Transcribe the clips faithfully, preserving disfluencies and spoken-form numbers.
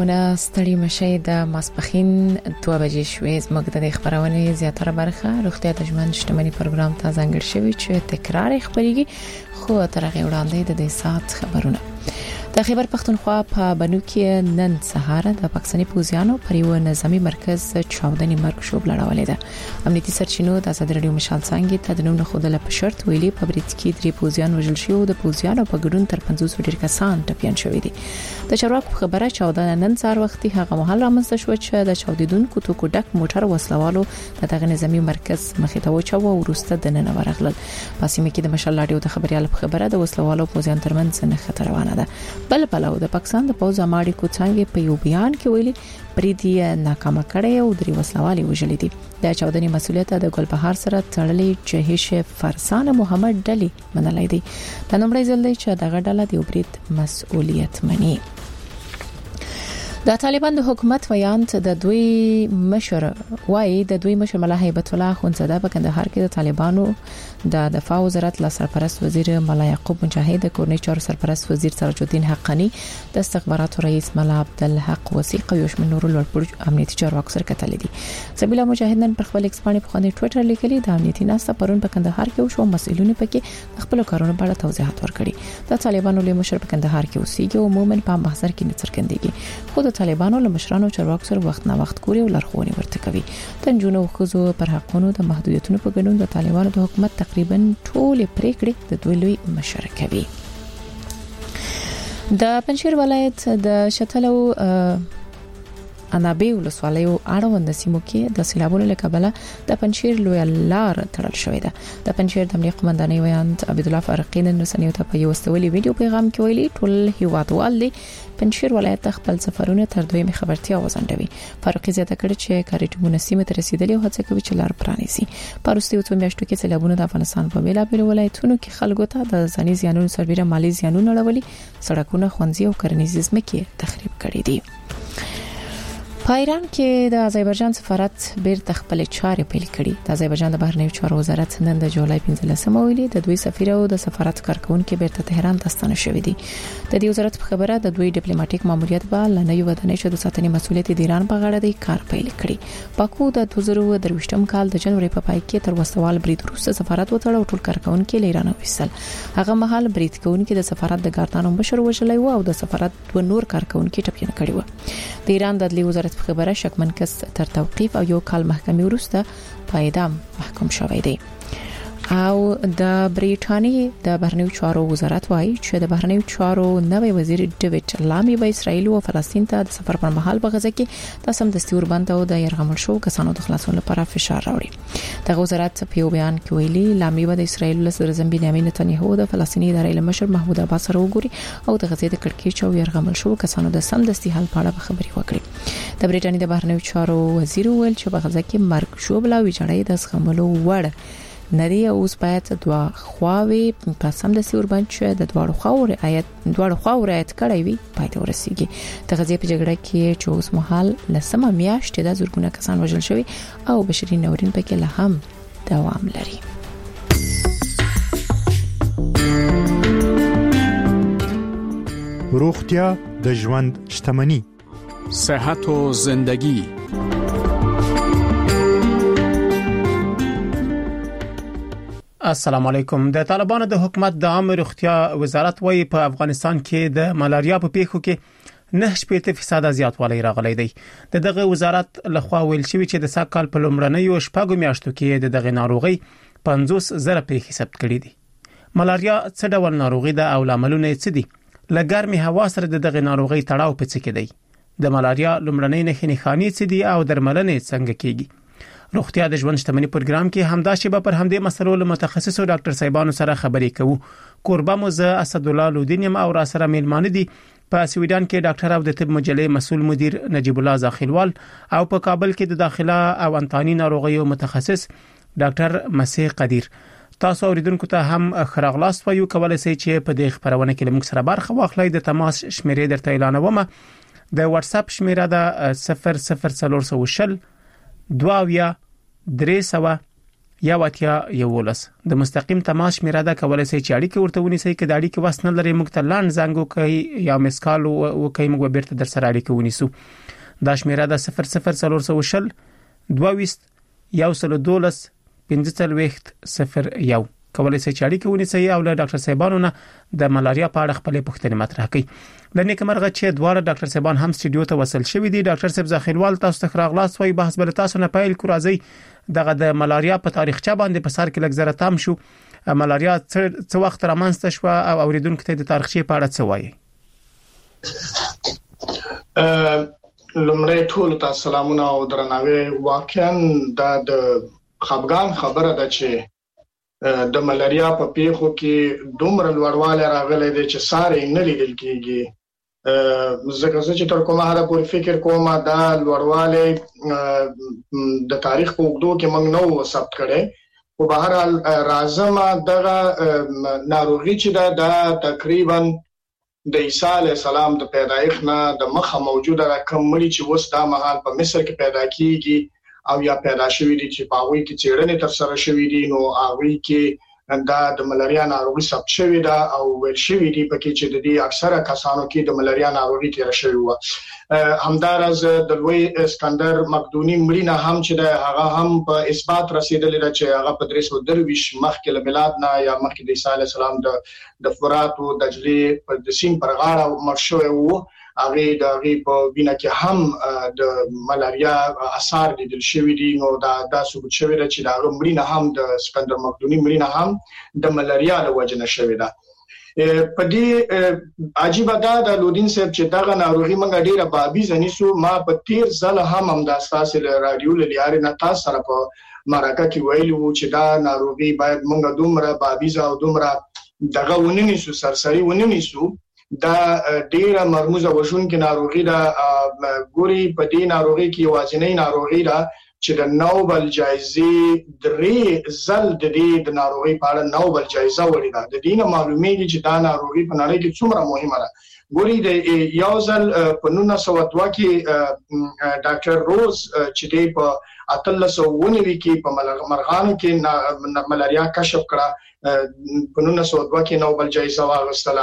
خبرونه ستړي مشي د ماسپخین دوه بجې شوې زموږ د خبرونه زیاتره برخه روغتیا د ژوند شتمنۍ پروګرام ته ځانګړی شوی چې تکرار خبريږي خو تر هغه وړاندې د دې سات خبرونه د خیبر پختونخوا په بنو کې نن سهار د پاکستاني پوځیانو پر یو نظامی مرکز چاودنې مرګ شوب لړولې ده امنیتي سرچینو د آزاد رادیو مشال څنګه تدنوم نه خوده په شرط ویلي په بریټ کې درې پوځیان وژل شو د پوځیانو په ګډون تر پنځوس ډیر کسان ټپيان شوي دي د چارواکو خبره چاودنه نن سهار وختي هغه مهال رامنځته شو چې د چاودیدونکو توکو ډک موټر وسلوالو دغه نظامی مرکز مخې ته وچو او وروسته د نن ورغلل پاسمه کې د مشال رادیو د خبريال په خبره د وسلوالو پوځیان ترمنځ نه خطر روانه ده بل پلاو د پاکستان د پوز اماړي کو څنګه په یو بیان کې ویلي پریدي ناکامه کړي او درې وسلوالي وژلې دي د چاودنې مسولیت د ګلبهار سره تړلې جهیش فرسان محمد ډلی منلای دي د نومړي ځل دی چې دغه ډله د وبرید مسؤلیت مني د طالبان د حکومت ویانت د دوی مشر وای د دوی مشر ملا هیبت الله خونزاده په کندهار کې د طالبانو د دفاع وزارت لا سرپرست وزیر ملا یعقوب مجاهد کورنۍ چارو سرپرست وزیر سراج الدین حقانی د استخباراتو رئیس ملا عبدالحق وثیق او یشمن نور لوړپوړ امنیتي چارواکو سره کتل دي سبیلا مجاهد نن پر خپل ایکس باندې په خانه ټوئیټر لیکلي د امنیتي ناسته پرون په کندهار کې شو مسؤلین پکې خپل کارونه په اړه توضیحات ورکړي د طالبانو له مشر په کندهار کې اوسېږي او عموما په محضر کې نه څرګندېږي خو د طالبانو له مشرانو چارواکو سره وخت نه وخت کوري او لارښوونې ورته کوي تنجونو خزو پر حقونو د محدودیتونو په ګډون د طالبانو د حکومت تقریبا ټول پریکړې د دوی لوی مشر کوي د پنځیر ولایت د شتلو انابه ولسوالیو اړوند سیمو کې د سیلابونو له کبله د پنځیر لوی لار تړل شوې ده د پنځیر د امنیت قومندانۍ ویاند عبد الله فارقی نن رسنیو ته په یو استولي ویډیو پیغام کې ویلي ټول هیوادوال دي پنځیر ولایت خپل سفرونه تر دوی خبرتیا وزندوي فارقی زیاته کړ چې کاریټمونه سیمه ته رسیدلې او هڅه کوي چې لار پرانیسي پروستي او میاشتو کې سیلابونه د افغانستان په بیلابیل ولایتونو کې خلکو ته د ځاني زیانونو سربېره مالی زیانونه اړولي سړکونه خوندزي او کرنیزې ځمکې تخریب کړي دي په ایران کې د آذربایجان سفارت بیرته خپل چارې پیل کړې د آذربایجان د بهرنیو چارو وزارت نن د جولای پنځلسمه ویلي د دوی سفیر او د سفارت کارکونکو بیرته تهران ته ستنه شوې دي د دې وزارت په خبره د دوی ډیپلوماټیک ماموریت به لنۍ ودانۍ شو د ساتنې مسولیت د ایران په غاړه دی کار پیل کړی باکو د دوه زره درویشتم کال د جنوري په پای کې تر وسوال برید وروسته سفارت وټړ او ټول کارکونکو له ایران وېستل هغه مهال برید کوونکو د سفارت د ګارتانو بشر وژلای و او د سفارت دوه نور کارکونکو ټپیان کړي و د ایران د عدلي وزارت په خبره شکمن کس تر توقيف او یو کال محکمې وروسته په اعدام محکوم شوی دی او د بریټانیې د بهرنیو چارو وزارت وایي چې د بهرنیو چارو نوی وزیر ډیوډ لامي به اسرائیل او فلسطین ته د سفر پر مهال په غزه کې د سم دستور بند او د يرغمل شو کسانو د خلاصون لپاره فشار راوړي د وزارت په یو بیان کې ویلي لامي به د اسرائیل له سره بنیامین نتنیاهو د فلسطیني ادارې مشر محمود عباس سره وګوري او د غزې د کړکېچ او يرغمل شو کسانو د سم دستي حل په اړه خبري وکړي د بریټانیې د بهرنیو چارو وزیر ویل چې په غزه کې مرګ شو بلا ویجاړې د زغملو وړ نری اوس باید دوا خواوي په سم د سیور باندې د دوړو خاور آیت دوړو خاور آیت کړی وي پاتې ورسیږي د غزې په جګړه کې چې اوس مهال لسمه میاشتې د زورګونه کسان وژل شوی او بشري ناورین پکې له هم دوام لري روغتیا د ژوند شتمنۍ صحت و زندگی السلام علیکم د طالبانو د حکومت د عامه روغتیا وزارت وايي په افغانستان کې د ملاریا په پیښو کې نه شپږ فیصد زیاتوالی راغلی دی د دغه وزارت لخوا ویل شوی چې د ساکال په لومړنیو شپږو میاشتو کې د دغه ناروغي پنځوس زره پیښې ثبت کړي دي ملاریا څه ډول ناروغي ده او لاملونه یې څه دي لګرمي هوا سره د دغه ناروغي تړاو په څه کې دی د ملاریا لومړنۍ نښې نښانې څه دي او درملنه څنګه کیږي روغتیا د ژوند شتمنۍ پروګرام کې همدا شیبه پر همدې مسلو له متخصصو ډاکټر صاحبانو سره خبرې کوو قربا موزه اسد الله لودینیم او را سره میلمانه دي په سویډن کې ډاکټر او د طب مجلې مسؤل مدیر نجیب الله زاخیلوال او په کابل کې د داخله او انتاني ناروغیو متخصص ډاکټر مسیح قدیر تاسو اوریدونکو ته هم خراغلاست وایو کولای شئ چې په دې خبرونه کې موږ سره برخه واخلئ د تماس شمیرې درته اعلانوم د واتس اپ شمیره ده صفر صفر څلور صفر دوه یا درې سوه یا واتیا یولس د مستقیم تماس شمیره ده کولای شي چې اړیکه ورته ونیسي کې د اړیکه واسنه لري موږ ته لاند زنګ کوي یا مسکال او کوي موږ بیرته در سره اړیکه ونیسو دا شمیره ده صفر صفر څلور شل دوه یو سل دولس پنځه څلوېښت صفر یو کولای شي چې اړیکه ونیسي او له ډاکټر صاحبانو نه د ملاریا په اړه خپل پوښتنې مطرح کړي لنیک مرغه چې دواړه ډاکټر صاحبان هم سټډیو ته وصل شوي دي ډاکټر صاحب ذخیروال تاسو ته راغلاست وای بحث بل تاسو نه پایل کو راځي دغه د ملاریا په تاریخچه باندې په سر کې لږ زره تام شو ملاریا څه وخت رامنځته شو او اوریدونکو ته د تاریخچه په اړه څه وایي لمړی ټول تاسو سلامونه او درناوی واقعا د خپګان خبره ده چې د ملاریا په پیښو کې دومره لوړوالی راغلی دی چې ساري نه لیدل کېږي ځکه چې تر کومه حده پورې فکر کوم دا لوړوالی د تاریخ په اوږدو کې موږ نو ثبت کړی خو به هر حال راځم دغه ناروغي چې دا د تقریبا د عیسی علیه السلام د پیدایښت نه د مخه موجوده رقم مړي چې اوس دا مهال په مصر کې پیدا کیږي او یا پیدا شوی دي چې په هغه کې چیرنې تر سره شوی دي نو هغه کې دا د ملاریا ناروغي ثبت شوی دا او ول شوی دي په کې چې د دې اکثره کسانو کې د ملاریا ناروغي تیر شوی و همدارز د لوی اسکندر مقدونی مړینه هم چې د هغه هم په اثبات رسیدلی دا چې هغه په درې سوه درویشت مخکې له میلاد نه یا مخکې د عیسی علیه السلام د د فرات او دجله په د سین پر غاړه مړ شوی وو هغه د هغه په وینه کې هم د ملاریا اثار لیدل شوی دي نو دا د ثبوت شوی دی چې دا مړینه هم د اسکندر مقدونی مړینه هم د ملاریا له وجې نه شوی ده په دې عجیب ده د لودین صاحب چې دا ناروغي منګه ډیره بابي زنیسو ما په تیر ځل هم هم د اساس له رادیو لري نه تاسو سره په مرکه کې ویلو چې دا ناروغي باید منګه دومره بابي ز او دومره دغه وننیسو سرسری وننیسو دا ډیره مرموزه وشونکې ناروغي ده ګوري په دې ناروغي کې یوازینۍ ناروغي ده چې د نوبل جایزې درې ځل د دې د ناروغي په اړه نوبل جایزه وړي ده د دې نه معلومیږي چې دا ناروغي په نړۍ کې څومره مهمه ده ګوري د یو ځل په نولس سوه دوه کې ډاکټر روز چې په اتلس سوه اووه نوي کې په مرغانو کې ملاریا کشف کړه په نولس سوه دوه کې نوبل جایزه واخیستله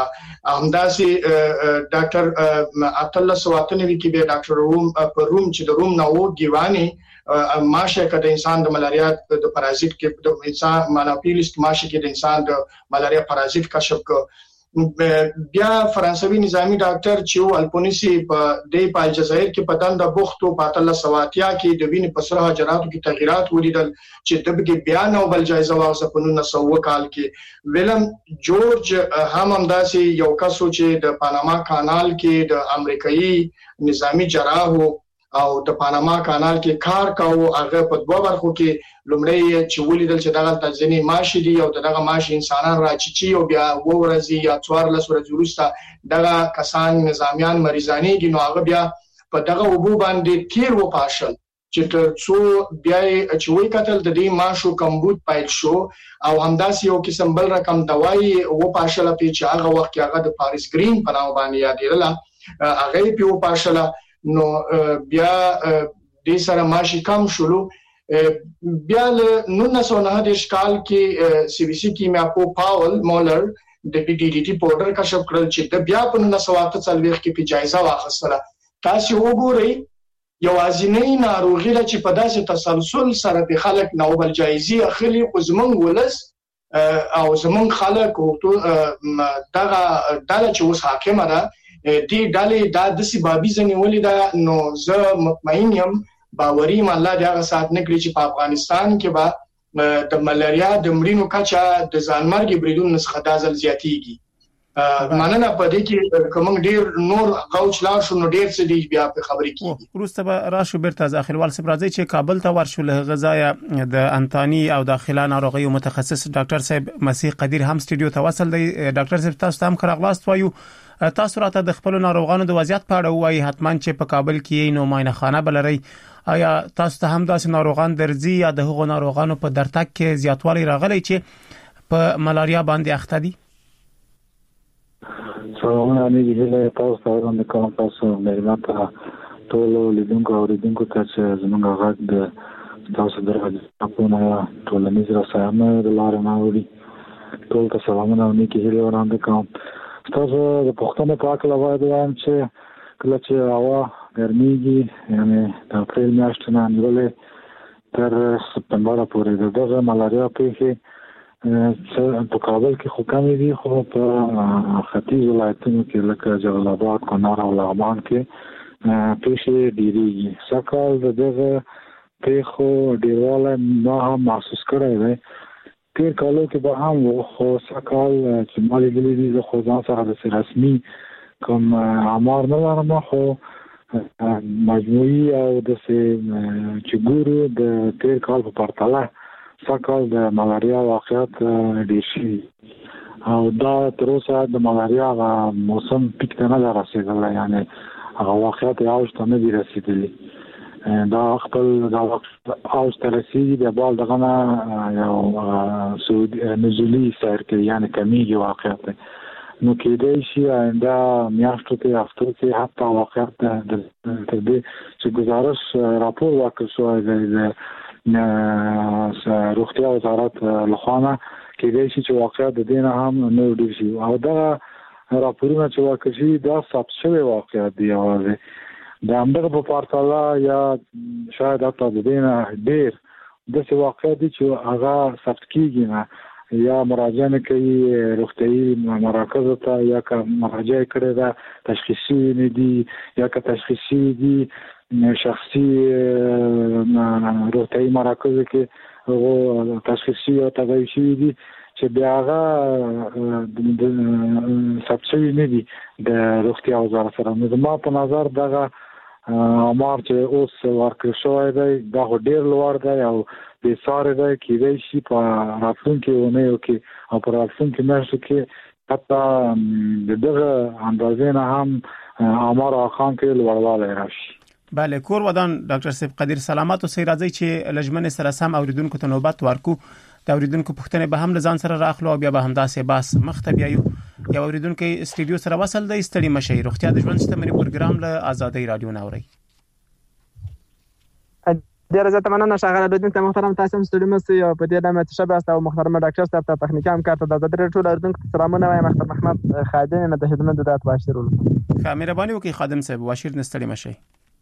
همداسې ډاکټر اتلس سوه اته نوي کې به ډاکټر روم په روم چې د روم نه و ګیواني ماشه کې د انسان د ملاریا د پارازیت کې د انسان ماناپیلیس ماشه کې د انسان د ملاریا پارازیت کشف کړ بیا فرانسوي نظامی ډاکټر چې الپونیسی په د په الجزایر کې په دنده بوختو په اتلس سوه اتیا کې د وینې په سره حجراتو کې تغیرات ولیدل چې دغه بیا نوبل جایزه واخیسته په نولس سوه کال کې ویلم جورج هم همداسې یو کس چې د پاناما کانال کې د امریکایي نظامی جراح او د پاناما کانال کې کار کاوه هغه په دوه برخو کې لومړی چې ولیدل چې دغه تنظیمي ماشي دي او دغه ماشي انسانان راچچي او بیا وورځي یا څوارلس ورځې وروسته دغه کسان نظامیان مریضانېږي نو هغه بیا په دغه وبو باندې تیر وپاشل چې تر څو بیا چې وی کتل د دې ماشو کمبود پایل شو او همداسې یو قسم بل رقم دوايي وپاشل په چې هغه وخت هغه د پاریس گرین په نامه باندې یادېدله هغه په وپاشل نو بیا د سره ماشي کم شلو بیا له نولس سوه نهه دېرش کال کې سی بي سي کیمیا کو پاول مولر د پی ډي ډي ټي پاوډر کشف کړل چې د بیا په نولس سوه اته څلوېښت کې په جایزه واخیستله تاسو وګورئ یوازینۍ ناروغي چې په داسې تسلسل سره په خلک نوبل جایزې اخلي خو زمونږ ولس او زمونږ خلک دغه ډله چې اوس حاکمه ده دې ډلې دا د سبابي ځنیولې ده نو زه مطمئن یم باوري یم الله دې هغه سات نه کړي چې په افغانستان کې به د ملاریا د مړینو کچه د ځانمرګي بریدونو څخه دا ځل زیاتېږي مننه په دې کې کوم ډیر نور غوچ لا شو نو ډیر څه دی بیا په خبرې کې وروسته به راشو بیرته ځاخلوال صاحب راځي چې کابل ته ورشو له غذایا د انتانی او داخله ناروغي متخصص ډاکټر صاحب مسیح قدیر هم سټډیو ته وصل دی ډاکټر صاحب تاسو هم خراغلاست وایو تاسو راته د خپل ناروغانو د وضعیت په اړه وایي حتمان چې په کابل کې نو ماینه خانه بلري آیا تاسو ته هم داسې ناروغان درځي یا د هغو ناروغانو په درتک کې زیاتوالی راغلی چې په ملاریا باندې اخته دي سلامونه علیکم تاسو ته وړاندې کوم تاسو مېرمن ته ټول لیدونکو او لیدونکو ته چې زموږ غږ د تاسو درغه ټولنیز رسنۍ د لارې نه وړي ټول ته سلامونه او نیکی هیلې وړاندې کوم. تاسو د پښتنو په اړه باید وایم چې کله چې هوا ګرمیږي یعنی د اپریل میاشتې نه نیولې تر سپتمبر پورې دغه ملاریا پیښې په کابل کې خو کمې دي، خو په ختیځ ولایتونو کې لکه جلال آباد، کونړ او لغمان کې پیښې ډېرېږي. سږکال د دغه پیښو ډېروالی ما هم محسوس کړی دی. تېر کالو کې به هم و، خو سږکال چې ما لیدلي دي زه خو ځان سره داسې رسمي کوم آمار نه لرم، خو مجموعي او داسې چې ګورو د تېر کال په پرتله سږکال د ملاریا واقعیت ډېر شوي او دا تر اوسه د ملاریا هغه موسم پیک ته نه ده رسېدلی، یعنې هغه واقعیت یې اوج ته نه دي رسېدلي. دا خپل دا اوج ته رسېږي بیا بال دغه نه یو نزولي سیر کوي، یعنې کمیږي واقعیت. نو کېدای شي آینده میاشتو کې هفتو کې حتی واقعیت تر دې چې ګزارش راپور ورکړل شوی دی روغتیا وزارت لخوا نه، کېدای شي چې واقعیت د دې نه هم نور ډېر شي او دغه راپورونه چې ورکړل شوي دا ثبت شوی واقعیت دی. یوازې د همدغه په پرتله یا شاید حتی د دې نه ډېر داسې واقعیت دي چې هغه ثبت کېږي نه، یا مراجعه نه کوي روغتیایي مراکزو ته، یا که مراجعه کړې ده تشخیصي نه دي، یا که تشخیصي دي شخصي روغتیایي مراکزو کې هغه تشخیصي او تداوي شوي دي چې بیا هغه ثبت شوي نه دي د روغتیا وزارت سره. نو زما په نظر دغه آمار چې اوس ورکړل شوی دی دا خو ډېر لوړ دی او بې ساري دی. کېدای شي په راتلونکو اونیو کې او په راتلونکو میاشتو کې حتی د دغه اندازې نه هم آمار اخوان کې لوړوالی راشي. بله، کور ودان ډاکټر صاحب قدیر سلامت اوسئ. راځئ چې لجمن سره سم اوریدونکو ته نوبت ورکو. د اوریدونکو پوښتنې به هم له ځان سره راخلو او بیا به همداسې باس مخ ته بیایو. یو اوریدونکی استډیو سره وصل دی، ستړي مشئ. روغتیا د ژوند شتمني پروګرام له آزادۍ رادیو نه اورئ. ډیره زیاته مننه ښاغلی اوریدونکي محترم، تاسو هم ستړي مه شئ او په دې ډول تشبیه است او محترم ډاکټر صاحب ته تخنیکي همکار ته د ازادۍ رادیو ټول اوریدونکو ته سلامونه وایم. اختر محمد خادم یم د خدمت ادارت باشیر ولو. ښه مهرباني وکړئ خادم صاحب، باشیر نه ستړي مشئ.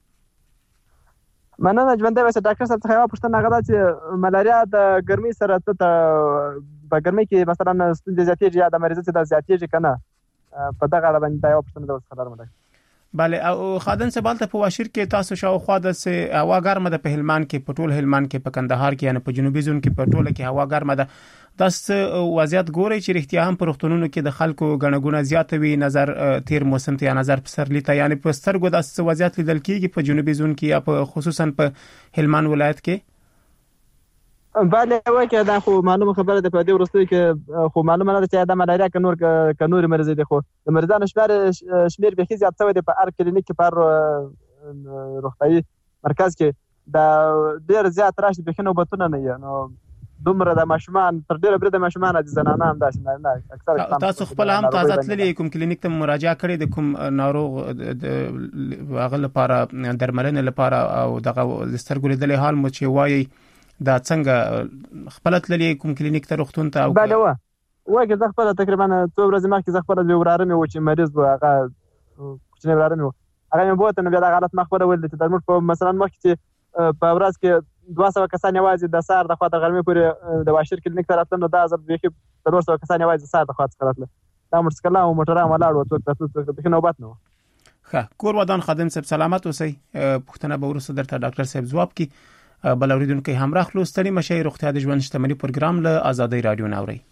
مننه. ژوندی اوسئ. ډاکټر صاحب څخه یوه پوښتنه هغه ده چې ملاریا د ګرمۍ سره څه په ګرمۍ کې مثلا ستونزې زیاتېږي یا د مریضۍ څه دا زیاتېږي که نه؟ په دغه اړه باندې دا یوه پوښتنه ده ورڅخه لرم. بله، او خادم صاحب هلته په واشیر کې تاسو شاوخوا داسې هوا ګرمه ده په هلمند کې، په ټول هلمند کې، په کندهار کې، یعنې په جنوبي زون کې په ټوله کې هوا ګرمه ده. داسې وضعیت ګورئ چې رښتیا هم په روغتونونو کې د خلکو ګڼه ګوڼه زیاته وي نظر تیر موسم ته یا نظر پسرلي ته، یعنې په سترګو داسې وضعیت لیدل کېږي په جنوبي زون کې یا په خصوصا په هلمند ولایت کې؟ بله وکړه، دا خو معلومه خبره ده. په دې وروستیو کې خو معلومه نه ده چې دا ملاریا که نور که نورې مریضۍ دي، خو د مریضانو شمېر بیخي زیات شوی دی په هر کلینیک کې، په هر روغتیایي مرکز کې دا ډېر زیات راشي، بیخي نوبتونه نه وي. نو دومره د ماشومان تر ډېره بریده ماشومان دي، زنانه هم داسې نه اکثره. تاسو خپل هم تازه تللي کوم کلینیک ته مراجعه کړې د کوم ناروغ هغه لپاره درملنې لپاره او دغه د سترګو لیدلې حال مو چې وایي دا څنګه خپل تللی کوم کلینیک ته روغتون ته؟ بله و وکړه، زه خپله تقریبا څو ورځې مخکې زه خپله د وراره مې و چې مریض و، هغه کوچنی وراره مې و، هغه مې بوته. نو بیا دغه حالت ما خبرول چې زموږ په مثلا مخکې چې په ورځ کې دوه سوه کسان یوازې د سهار د خوا د غرمې پورې د واشر کلینیک ته راتلل، نو دا ځل بیخي څلور سوه کسان یوازې د سهار د خوا څخه راتلل. دا موټرسایکلان او موټران ولاړ وو، څوک راتلل څوک بیخي نوبت نه و. ښه، کور ودان خادم صاحب سلامت اوسئ. پوښتنه به وروسته درته ډاکټر صاحب ځواب کړي. بل اوریدونکي هم راخلو. ستړي مشئ. روغتیا د ژوند شتمني پروګرام له آزادۍ رادیو نه اورئ.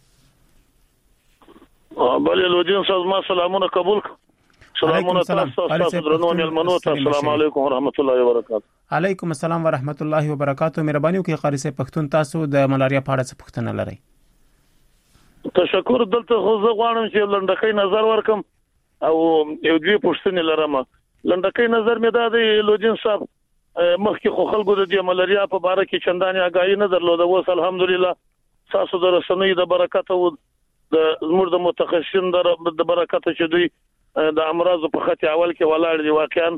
بله لودین صاحب ما سلامونه قبول سلامونه تاسو تاسو درنو ملمنو ته السلام علیکم ورحمت الله وبرکاته. علیکم السلام ورحمت الله وبرکاته. مهرباني وکړئ قاری صاحب پښتون، تاسو د ملاریا په اړه څه پوښتنه لرئ؟ تشکر. دلته خو زه غواړم چې لنډکی نظر ورکم او یو دوی پوښتنې لرم. لنډکی نظر مې دا دی لودین صاحب، مخکې خو خلکو د دې ملاریا په باره کې چندانې آګاهي نه درلوده. اوس الحمدلله تاسو د رسنیو د برکته او د زموږ د متخصصین د برکته چې دوی د امراض په خط اول کې ولاړ دي، واقعا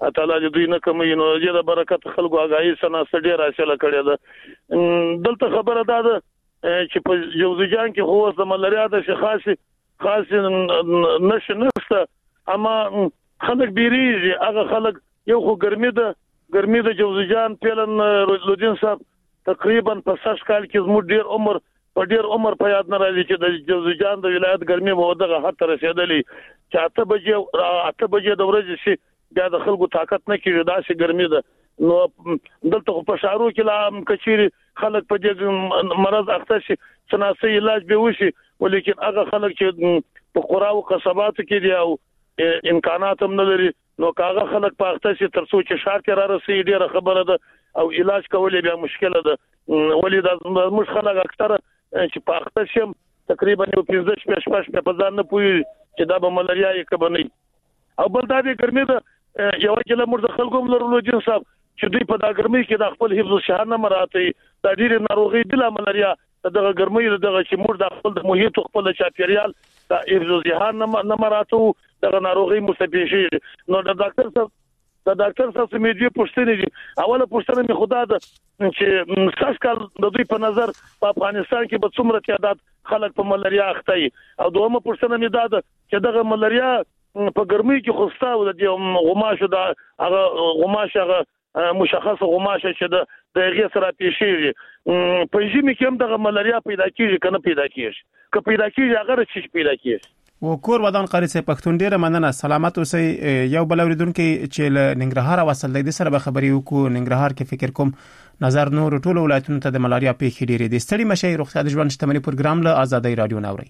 تعالی دې دوی نه کوي نو دې د برکت خلکو اگاهي سنا سړي راځله کړی ده دلته خبره ده چې په جوزجان کې خو د ملاریا د شخاصي خاص نشه نشته اما خلک بیریږي هغه خلک یو خو ګرمي ده ګرمي د جوزجان پیلن لودین صاحب تقریبا په سش کال کې زموږ ډیر عمر په ډیر عمر په یاد نه راځي چې د جوزجان د ولایت ګرمي موده حتی رسیدلې چې اته بجې اته بجې د ورځې شي بیا د خلکو طاقت نه کېږي داسې ګرمي ده نو دلته په شهرو کې لا کچيري خلک په دې مرض اخته شي سناسي علاج به وشي ولیکن هغه خلک چې په قرا او قصبات کې دي او امکانات هم نه لري نو کاغه خلک په اخته شي تر څو چې شار کې را رسي ډیره خبره ده او علاج کول بیا مشکله ده ولې د مش خلک اکثر چې په اخته شي تقریبا یو پنځه شپږ شپږ په ځان نه پوي چې دا به ملاریا یې کبني او بل دا دې ګرمي ده یو کله مرده خلکو لرلو جن صاحب چې دوی په دا ګرمي کې د خپل حفظ شهر نه مراتي د ډیره ناروغي د ملاریا دغه ګرمي دغه چې مرده خپل د محیط خپل چاپیریال د حفظ شهر نه مراتو دغه ناروغي مستفیشي نو د ډاکټر صاحب د ډاکټر صاحب سمېږي پوښتنه دي اوله پوښتنه می خدا ده چې خاص کار د دوی په نظر په افغانستان کې به څومره تعداد خلک په ملاریا اخته او دومره پوښتنه می ده چې دغه ملاریا په ګرمۍ کې خوستا او د غماشه د هغه غماشه هغه مشخصه غماشه چې د دغه سره پیښیږي په ژمي کې هم د ملاریا پیدا کیږي کنه پیدا کیږي که پیدا کیږي هغه چې پیدا کیږي و کور ودان قاری سه پښتون ډیره مننه سلامت اوسئ یو بل اوریدونکو چې له ننګرهار وصل دی سره به خبري وکړو ننګرهار کې فکر کوم نظر نور ټول ولایتونو ته د ملاریا پیښې ډیره دي ستړي مشه روغتیا د ژوند شتمنۍ پروګرام له آزادۍ رادیو ناوړي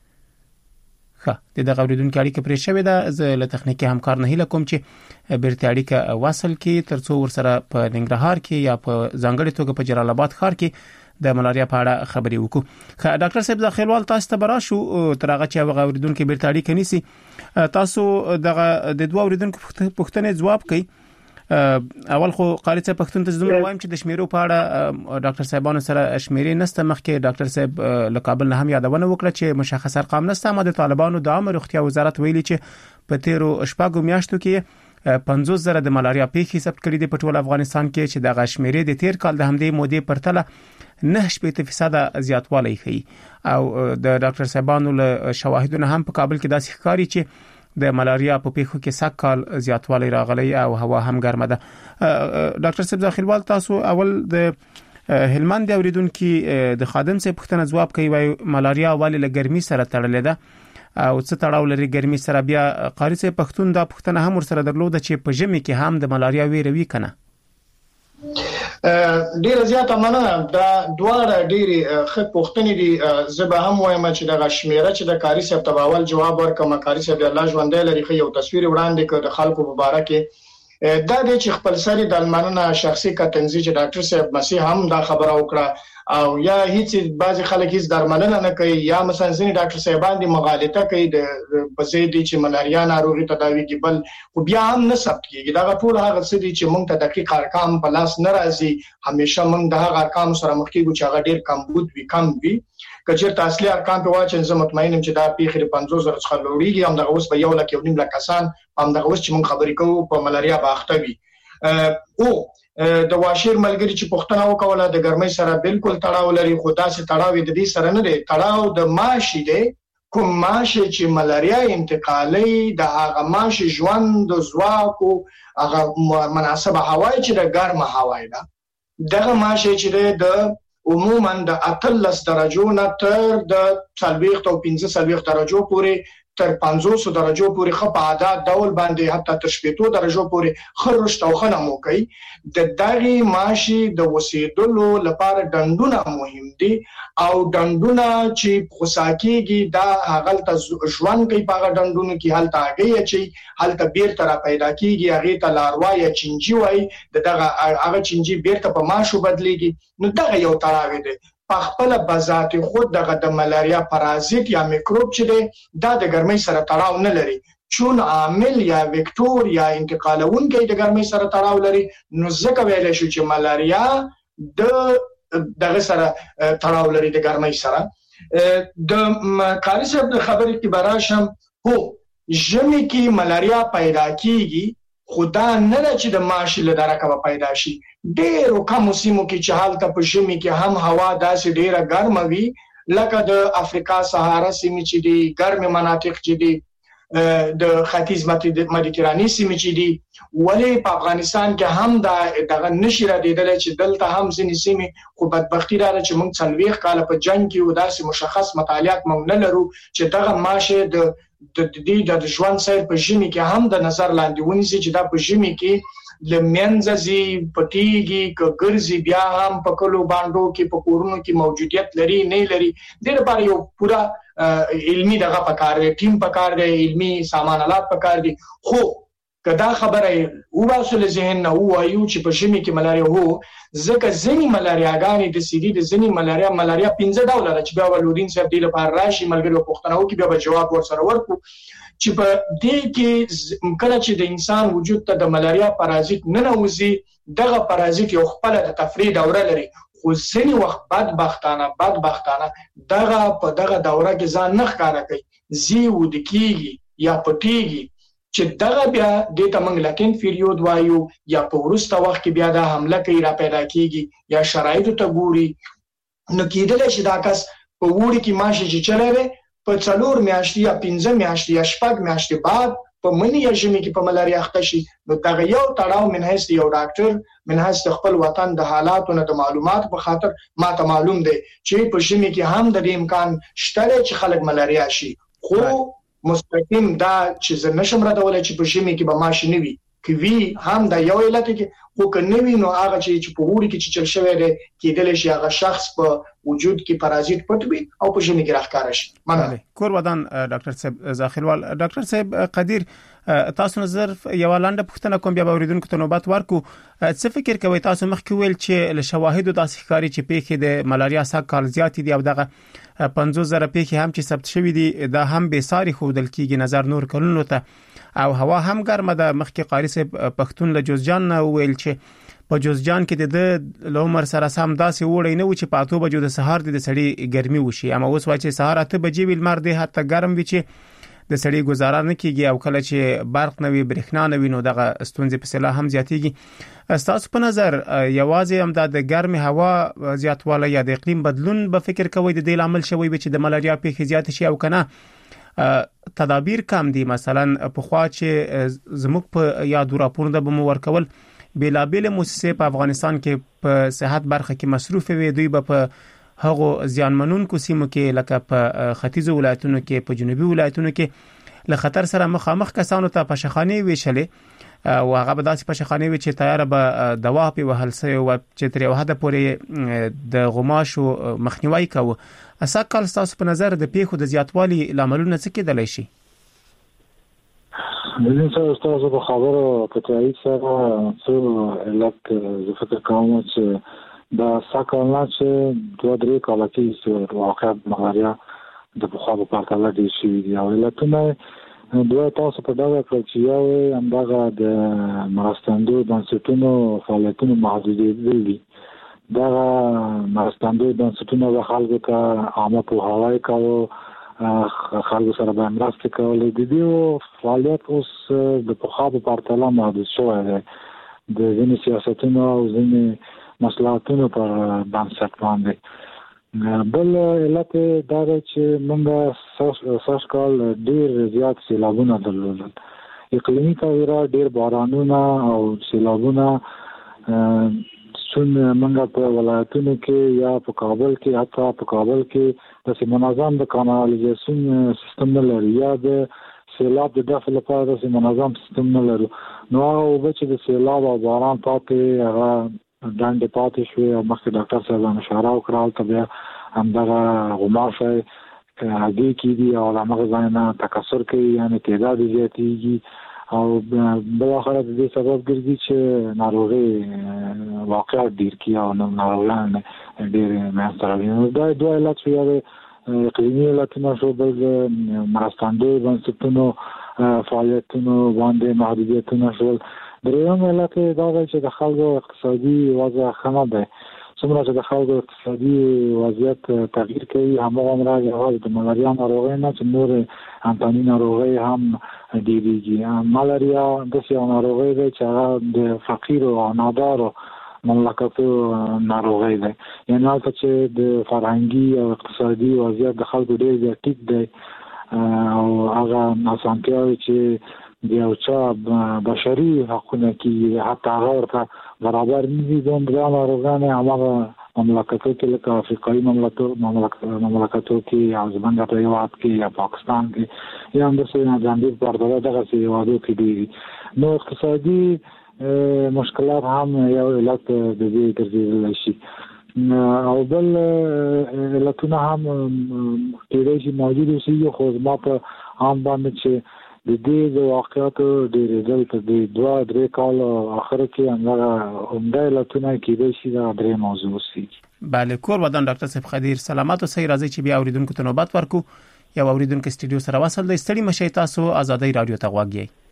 ښه د غوړیدونکو اړیکه پرې شوې ده زه له تخنیکی همکار نه هیله کوم چې بیرته اړیکه واصل کې ترڅو ورسره په ننګرهار کې یا په ځانګړي توګه په جلال آباد ښار کې د ملاریا په اړه خبري وکړو خا ډاکټر صاحب داخلوال تاسو ته براشو ترغه چې هغه اوریدونکو بیرته اړیکه نیسی تاسو دغه د دوه اوریدونکو پوښتنې جواب کړئ اول خو قاری صاحب پښتون ته زموږ وایم چې د شمیرو په اړه ډاکټر صاحبانو سره شمیرې نسته مخکې ډاکټر صاحب له کابل نه هم یادونه وکړه چې مشخص ارقام نسته ما د طالبانو د عامه روغتیا وزارت ویلي چې په تیرو شپږو میاشتو کې پنځوس زره د ملاریا پیښې ثبت کړي دي په ټول افغانستان کې چې د غشمیرې د تیر کال د همدې مودې پرتله نه شپږ فیصد زیاتوالی ښیي او د ډاکټر صاحبانو له شواهدونو هم په کابل کې داسې ښکاري چې د ملاریا په پیښو کې سږ کال زیاتوالی راغلی او هوا هم ګرمه ده ډاکټر صاحب داخلوال تاسو اول د هلمند اوریدونکو د خادم صاحب پوښتنه جواب کوي وای ملاریا والی له ګرمي سره تړلې ده او څه تړاو لري ګرمي سره بیا قاری صاحب پښتون دا پوښتنه هم ورسره درلوده چې په ژمي کې هم د ملاریا ویروي کنه ډیر زیاته مننه دا دواړه ډیره ښه پوښتنې دي زه به هم وایم چې د غشمیره چې د قاری صاحب تباول جواب ورکړم قاری صاحب الله ژوندې لري خو یو تصویر وړاندې کړ د خلکو مبارکه دا د چې خپل سری د مننه شخصي کتنځي چې ډاکټر صاحب مسیح هم دا خبره وکړه او یا هیڅ بعضی خلک هیڅ درملنه نه کوي یا مثلا ځینې ډاکټر صاحبان دي مغالطه کوي د بزیدي چې ملاریا ناروغي تداوی کې بل خو بیا هم نه ثبت کیږي دا ټول هغه څه دي چې موږ ته دقیق ارقام په لاس نه راځي همیشه موږ د هغه ارقام سره مخ کیږو چې هغه ډیر کم بود وی کم وی کچیر اصلي ارقام په واچ زه مطمئنم چې دا پیخره پنځوس زره څخه لوړیږي هم دغه اوس په یو لک یو نیم لک کسان هم دغه اوس چې موږ خبرې کوو په ملاریا باختوي او د واشیر ملګری چې پښتنه وکوله د ګرمۍ سره بالکل تړاو لري خو داسې تړاو د دې سره نه دی تړاو د ماشي دی کوم ماشي چې ملاریا انتقالي د هغه ماشي ژوند د زواکو هغه مناسبه هوای چې د ګرمه هوای ده دغه ماشي چې د عموما د اتلس درجو نه تر د څلويخ او پنځه څلويخ درجو پورې تر پنځوس درجو پورې خپ عادت ډول باندې حتی تر شپږ درجو پورې خرشت او خنمو کوي د دغه ماشي د وسیدلو لپاره دندونه مهم دي او دندونه چې خوساکیږي دا هغه ژوند کوي په دندونو کې حالت هغه چې حالت بیرته را پیدا کیږي هغه ته لاروا یا چنجي وای دغه هغه چنجي بیرته په ماشو بدليږي نو دغه یو تړاو دی په خپل بذات خود دغه د ملاریا پارازیت یا میکروب چې دی دا د ګرمۍ سره تړاو نه لري چون عامل یا وکټور یا انتقالونکي د ګرمۍ سره تړاو لري نو ځکه ویل شو چې ملاریا د دغه سره تړاو لري د ګرمۍ سره د قاری صاحب د خبرې کې براشم هو ژمي کې ملاریا پیدا کیږي خدا نه چې د معاش له درکه پیدا شي. ډېر کم سیمو کې چې حالت په ژمي کې هم هوا داسې ډېره ګرمه وي لکه د افریقا صحرا سیمې چې دي، ګرم مناطق چې دي، د ختیځ مدیترانې سیمې چې دي، ولې په افغانستان کې هم دا دغه نشي را دیدل چې دلته هم ځینې سیمې خو بدبختی را چې موږ څلوېښت کاله په جنگ کې و داسې مشخص مطالعات موږ نه لرو چې دغه ماشه د د دې د ژوند سیر په ژمي کې هم د نظر لاندې ونیسي چې دا په ژمي کې لمنځي پټيږي کګرزي بیا هم په کلو باندې کې په کورونو کې موجودیت لري نه لري. د لپاره یو پورا علمي دغه پکار دی، ټیم پکار دی، علمي سامانالات پکار دي. خو کدا خبره وباسل ذهن نه وایو چې په ژمي کې ملاریا هو ځکه ځینی ملاریاګانې د سیدي د ځینی ملاریا ملاریا پنځه ډول چې بیا ولودین صاحب دی لپاره راشي ملګری پښتنه وو کې بیا جواب ورسره ورکو چې په دې کې کله چې د انسان وجود ته د ملاریا پارازیت نه نوځي دغه پارازیت یو خپل د تفرید دوره لري، خو ځینی وخت بدبختانه بدبختانه دغه په دغه دوره کې ځان نه ښکارا کوي، زی ودکیږي یا پټیږي چې دغه بیا د تمنګ لکن پیریود وایو یا په ورسته وخت کې بیا د حمله کوي را پیدا کیږي یا شرایط ته ګوري. نو کېدل شي دا کس په وړي کې ماشه چې چلوي په څلور میاشتې یا پنځه میاشتې یا شپږ میاشتې بعد په منی یا ژمي کې په ملاریا اخته شي. نو دغه یو تړاو منحص یو ډاکټر منحص خپل وطن د حالاتو نه د معلومات په خاطر ما ته معلوم دی چې په ژمي کې هم د امکان شته چې خلک ملاریا شي، خو مستقیم دا چې زه نشم راډولای چې په ژمي کې به ماشي نه وي کوي هم دا یو علت کې خو کنه وی نو هغه چې په وړي کې چې چل شوی دی کېدل شي هغه شخص په وجود کې پارازیت پټ وي او په ژمي کې راښکاره شي. مننه. کور ودان ډاکټر صاحب ظاهروال. ډاکټر صاحب قدیر تاسو نظر یو لاندې پوښتنه کوم بیا اوریدونکو ته نوبت ورکو. څه فکر کوي تاسو مخکې ویل چې له شواهدو داسې ښکاري چې پیښې د ملاریا سږ کال زیات دي او دغه پنځوس زره پیښې هم چې ثبت شوې دي دا هم به ساري خودل کېږي نظر نور کلونو ته او هوا هم ګرمه ده. مخکې قاری صاحب پښتون له جوزجان ویل چې په جوزجان کې د عمر سره سم داسې وړي نه و چې په اته بجو د سهار د سړی ګرمي وشي، اما اوس وایي چې سهار اته بجې ویل مر دی حتی ګرم وي چې د سړی گزاره نه کیږي او کله چې برق نه وي برېښنا نه وي نو دغه ستونزې په سلا هم زیاتېږي. تاسو په نظر یوازې هم د ګرمي هوا زیاتوالی یا د اقلیم بدلون به فکر کوي د دې عامل شوی چې د ملاریا پیښې زیات شي او کنه تدابیر کم دي؟ مثلا په خوا چې زموږ په یادو راپورونه به مو ورکول بیلابل مؤسسې په افغانستان کې په صحت برخه کې مصروف وي، دوی به په هغو زیانمنونکو سیمو کې لکه په ختیځو ولایتونو کې په جنوبي ولایتونو کې له خطر سره مخامخ کسانو ته پشخانې ویشلې او هغه به داسې پشخانې وي چې تیار به دوا په وهل سي او چې تر یو حد پورې د غماشو مخنیوي کوي. اسا کال تاسو په نظر د پیښو د زیاتوالي لاملونه څه کېدلی شي؟ زه سره تاسو په خبرو په تایید سره څو علت زه فکر کوم چې دا ساکالنا چې دوه درې کاله کې واقع ملاریا د بخار په پرتله ډېر شوي دي او علتونه دوه تاسو په ډول کړ چې یو همدغه د مرستندوی بنسټونو فعالیتونو محدودیت دي. دا مرستندوی بنسټونه د خلکو ته عامه پوهاوی کاوه، خلکو سره به مرسته کولې. د دې فعالیت اوس د پخوا په پرتله محدود شوی دی د ځینې سیاستونو او ځینې مصلحتونو پر بنسټ باندې. بل علت دا دی چې موږ سږ کال ډېر زیات سیلابونه درلودل، اقلیمي تغیرات، ډېر بارانونه او سیلابونه چون منګه په ولایتونو کې یا په کابل کې حتی په کابل کې د منظم د کانالیزاسیون سیستم نه لري یا د سیلاب د دفع لپاره د منظم سیستم نه لري. نو هغه چې د سیلاب او باران پاتې هغه ډانډې پاتې شوې او مخکې ډاکټر صاحب اشاره وکړه ته بیا همدغه غماشه هګۍ کېږي او هغه ځای نه تکثر کوي یعنې تعداد زیاتېږي او بلاخره د دې سبب ګرځي چې ناروغي واقع ډیر کی او ناروغان ډیر مستراوي. دا دوه علت شو، یا اقلیمي علتونه شو، بل مرستندوی بنسټونو فعالیتونو باندې محدودیتونه شو. دریم علت دا دی چې د خلکو اقتصادي وضع ښه نه ده څومره چې د خلکو اقتصادي وضعیت تغییر کوي هماغه امراض یوازې د ملاریا ناروغي نه چې نور انتاني ناروغي هم ډېریږي. ملاریا داسې یو ناروغي دی چې هغه د فقیر او نادارو مملکتو ناروغي دی، یعنې هلته چې د فرهنګي او اقتصادي وضعیت د خلکو ډېر زیات ټیټ دی او هغه اسانتیاوې چې د یو چا بشري حقونه کې حتی هغه ورته برابر نه دي، دومره ناروغان هماغه مملکتو کې لکه افریقایي مملکتو کې یا زمونږ په هېواد کې یا پاکستان کې یا همداسې جنوبي پرتله دغسې هېوادو کې ډېر نو اقتصادي مشکلات هم یو علت د دې ګرځېدلی شي او بل علتونه هم کېدای شي موجود اوسېږي، خو زما په عام باندې چې د دې د واقعاتو ډېرېدل په دې دوه درې کالو اخر کې همدغه عمده علتونه کېدای شي دا درې موضوع اوسېږي. بله، کور ودان ډاکټر صاحب خدیر سلامت اوسئ. راځئ چې بیا اورېدونکو ته نوبت ورکو. یو اورېدونکی سټوډیو سره وصل دی. ستړي مشئ، تاسو ازادۍ راډیو ته غوږ یئ.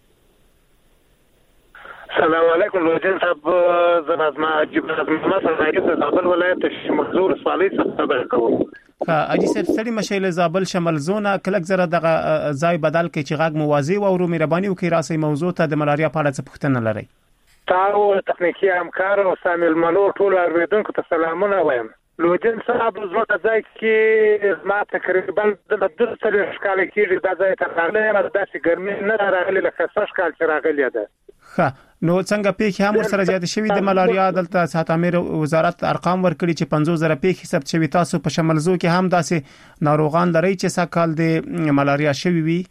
السلام علیکم لوجن صاحب، زه نظم عجیب محمد صاحب د زابل ولایت شمزور سوالي څخه خبر کوم. اجي صاحب ستړي مشئ له زابل شمال زونه کلک زره دغه ځای بدل کې چې غږ موازی و او مهرباني وکړئ راسي موضوع ته د ملاریا په اړه څه پوښتنه لرئ. تاسو تخنیکی همکار او سامل منو ټول اوریدونکو ته سلامونه وایم. لوجن صاحب زما ته ځای کې ما تقریبا د دوه سره ښکال کې د ځای ته راغلی نه داسې ګرمي نه راغلی لکه څه ښکال چې راغلی ده. ښه، نو څنګه پیښې هم ورسره زیات شوي د ملاریا؟ دلته سات امیر وزارت ارقام ورکړي چې پنځوس زره پیښې ثبت شوي. تاسو په شمالزو کې هم داسې ناروغان لرئ چې سکهال د ملاریا شوي وي؟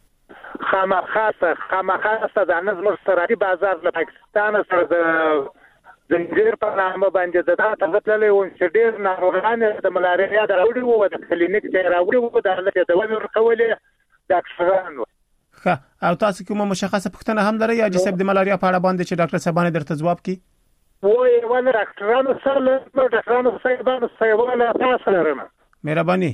خامخا خامخا د نظم سرحدي بازار له پاکستان سره د زنجیر په نامه باندې د دا تغتلې و چې ډېر ناروغان د ملاریا دراوړي وو د کلینیک ته راوړي وو د حالت د وینې ورکولې ډاکټرانو. ښه، او تاسو کومه مشخصه پوښتنه هم لرئ یا چې صاحب د ملاریا په اړه باندې چې ډاکټر صاحبانه درته ځواب کړي؟ وای ونه ډاکټرانو سره له ډاکټرانو صاحبانو سره تاسو لرم. مهرباني.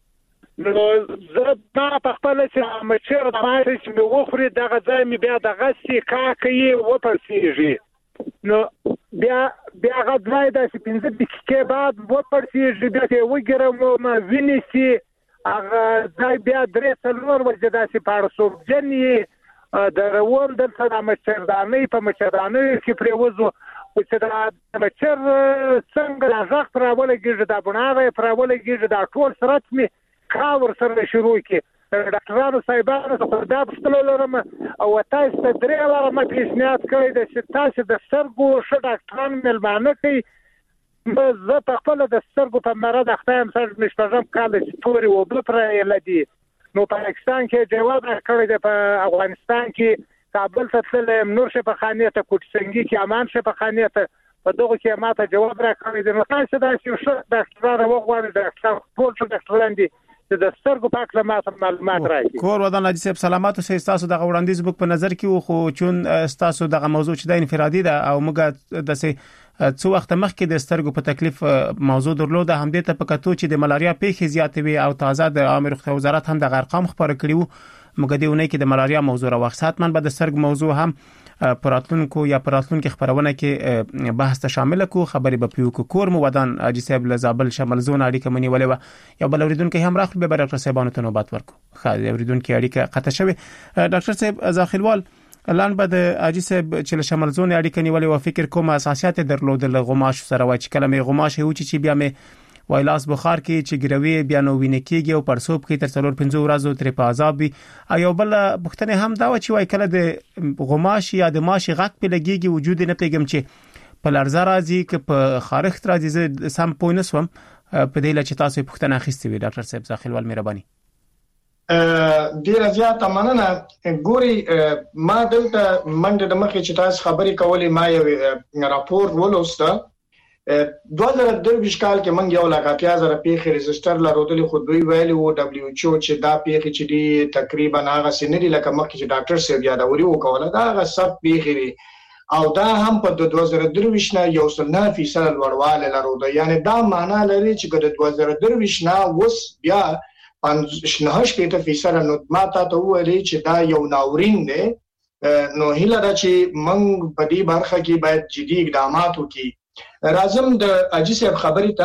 نو زه په خپل چې مچر د ماري چې مې وخوري دغه ځای مې بیا دغه سي کاکې وپرسیږي. نو بیا بیا هغه ځای داسې پنځه دقیقې بعد وپرسیږي، بیا چې وګورم ما ویني سي هغه ځای بیا درې څلور ورځې داسې پاړسوبجن یې د روان دلته د مچردانۍ په مچردانۍ کې پرېوځو چې دا مچر څنګه د غږ پر راولګېږي دا بڼاغه پر راولګېږي دا ټول سرت مې کاور سره شروع کړي. ډاکټرانو صاحبانو څخه دا پوښتنه لرم او تاسو ته درې واره مې پیشنهاد کړی دی چې تاسو د سترګو ښه ډاکټران مېلمانه کړئ. زه په خپل د سترګو په مرض اخته یم، سر مې شپږم کال چې تورې اوبه پرې لدي. نو پاکستان کې جواب راکړی دی، په افغانستان کې کابل ته تللی یم، نور شپه خانې ته کوټسنګي کې امان شپه خانې ته په دغه کې ما ته جواب راکړی دی. نو تاسو داسې یو ښه ډاکټران وغواړئ، ډاکټر ټول ښه ډاکټران دي چې د سترګو په اړه ماته معلومات راکړي. کور ودان حاجي صاحب سلامات اوسئ. تاسو دغه وړاندیز بوک په نظر کې وو، خو چون تاسو دغه موضوع چې د انفرادي ده او موږ د سه څو وخت مخکې د سترګو په تکلیف موضوع درلوده، همدې ته په کتو چې د ملاریا پیښې زیاتې وي او تازه د عامه روغتیا وزارت هم د ارقام خبره کړي وو، موږ د اونۍ کې د ملاریا موضوع راوخت حتمن به د سترګو موضوع هم پراتلونکو یا پراتلونکو خبرونه کې بحث ته شامل کو. خبرې به پیو کو. کور مو ودان حاجي صاحب له زابل شمال زون اړیکه منی ولې و یا بل اوریدونکو هم راخل به ډاکټر صاحبانو ته نوبت ورکو. خا اوریدونکو اړیکه قطع شوه. ډاکټر صاحب زاخیلوال الان به د حاجي صاحب چې له شمال زون اړیکه نیولې و فکر کوم اساسيات درلودل غماش سره و چې کلمه غماش هو چې بیا مې وایلاس بخار کې چې ګروي بیا نو وینې کېږي او پرسوب کې تر څلور پنځه ورځې تر په عذاب وي. یو بل بوختنه هم دا و چې وای کله د غماش یا د ماش غک په لګيږي وجود نه پیګم چې په لارزه راځي ک په خارخت راځي سم پوینسوم په دې لچ تاسو پوښتنه اخیستې وي. ډاکټر صاحب زاخیلوال مهرباني. ډیر زیات مننه. ګوري ما دلته منډه د مخې چې تاسو خبرې کولې ما یو راپور ولوسته دوه زره دوه کال کې موږ یو لک اتیا زره پیښې ريجستر لرودلې، خو دوی ویلي وو دبليو ایچ او چې دا پیښې چې دی تقریبا هغه سينري لکه مخکې چې ډاکټر صاحب یادوري وکوله دا هغه سب پیښې او دا هم په دوه زره دوه نه یو سل نه فیصد لوړواله لرود. یعنی دا معنا لري چې د دوه زره دوه نه وس بیا پنځه فیصد نو ما ته ویلي چې دا یو ناورین دی. نو هیله ده چې موږ په دې برخه کې باید جدي اقدامات وکړو راځم د اجي صاحب خبرې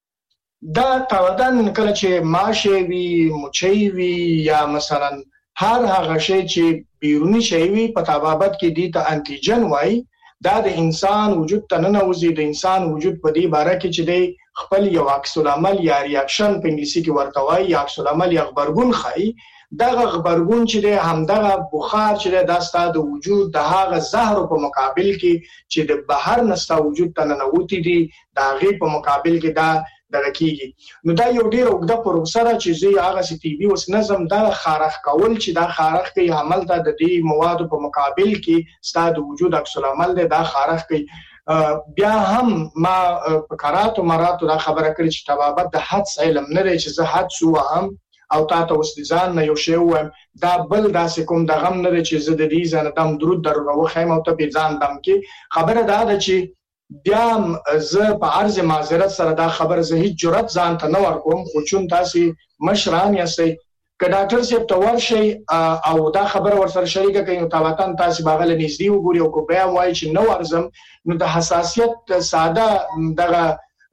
ته دا تاوادان کله چې ماشه وي مچي وي یا مثلا هر هغه شی چې بیرونی شی وي په تابابت کې دي ته انټیجن وای دا د انسان وجود ته نه نوځي د انسان وجود په دې باره کې چې دی خپل یو عکس العمل یا ریاکشن په انګلیسي کې ورته وای یا عکس العمل یا خبرګون خای دغه خبرګون چې دی همدغه بخار چې دی دا ستاسو د وجود د هغه زهر په مقابل کې چې د بهر نستا وجود ته نه نوتی دي دا غي په مقابل کې دا دغه کیږي نو دا یو ډیر اوږده پروسه ده چې زی هغه سی ټي بي اوس نظم دا خارخ کول چې دا خارخ کوي عمل ته د دې موادو په مقابل کې ستاسو وجود عکس العمل دی دا خارخ کوي بیا هم ما په قرات او مرات دا خبره کړې چې تبابت د حدس علم نه لري چې زه حدس وهم او تاسو وسځان نه یو شی وایم دا بل داسې کوم د غم نه لري چې زه د دې ځان دم درود درو خیم او ته په ځان دم کې خبره دا ده چې بیا زه په عرض معذرت سره دا خبر زه هیڅ جرأت ځان ته نه ورکوم خو چون تاسو مشران یاستئ که ډاکټر صاحب ته ورشي او دا خبر ورسره شریکه کوي نو تابعتن تاسو باغله نږدې وګوري او کو بیا وایي چې نو ورزم نو د حساسیت ساده دغه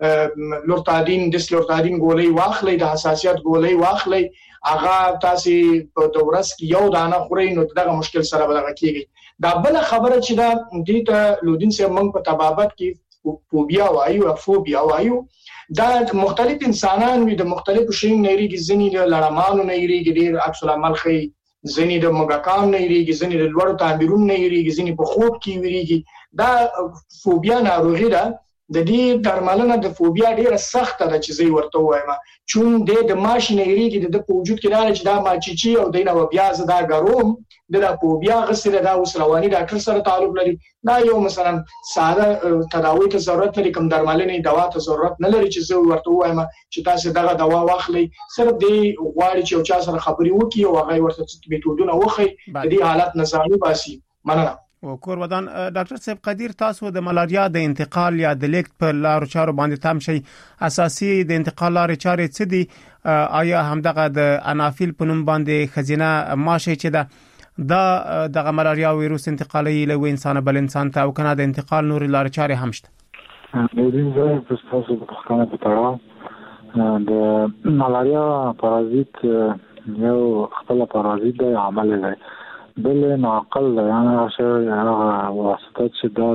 لورتادین د لورتادین ګولې واخلې د حساسیت ګولې واخلې هغه تاسو په دورس کې یو دانه خوري نو دغه مشکل سره بدغه کیږي دا بل خبره چې دا د ته لودین سره موږ په تبابت کې فوبیا وایو فوبیا وایو دا مختلف انسانان وي د مختلفو شین نېریږي ځنی د لړمانو نېریږي ډیر عکس العمل خي ځنی د مګکان نېریږي ځنی د لوړو تعبیرونو نېریږي ځنی په خوب کې ویریږي دا فوبیا ناروغي ده د دې درملنه د فوبیا ډیره سخته ده چې زی ورته وایم چون د ماشینریږي د وجود کې دا چې دا ماچیچی او دینه بیا زدا ګروم د فوبیا غسره دا وسروانی ډاکټر سره تعلق لري دا یو مثلا ساده تداوی ته ضرورت لري کوم درملنه دوا ته ضرورت نه لري چې زه ورته وایم چې تاسو دغه دوا واخلي صرف دی غواړي چې چا سره خبري وکي او هغه ورته میتودونه وخی د دې حالت نظامي باسي مننه او کور ودان ډاکټر صاحب قدیر تاسو د ملاریا د انتقال یا د لیکت په لارو چارو باندې تام شي اساسي د انتقال لارې چارې څه دي آیا همدغه د انافیل په نوم باندې خزینه ماشه چې ده دا د ملاریا وایروس انتقالي له انسان بل انسان ته او کنه د انتقال نور لارې چارې هم شته د دې ځای په تاسو په خانه په تړاو د ملاریا پارازیت یو خپل پارازیت دی عمل دی بل ناقل یعنی عشان واسطه چې دا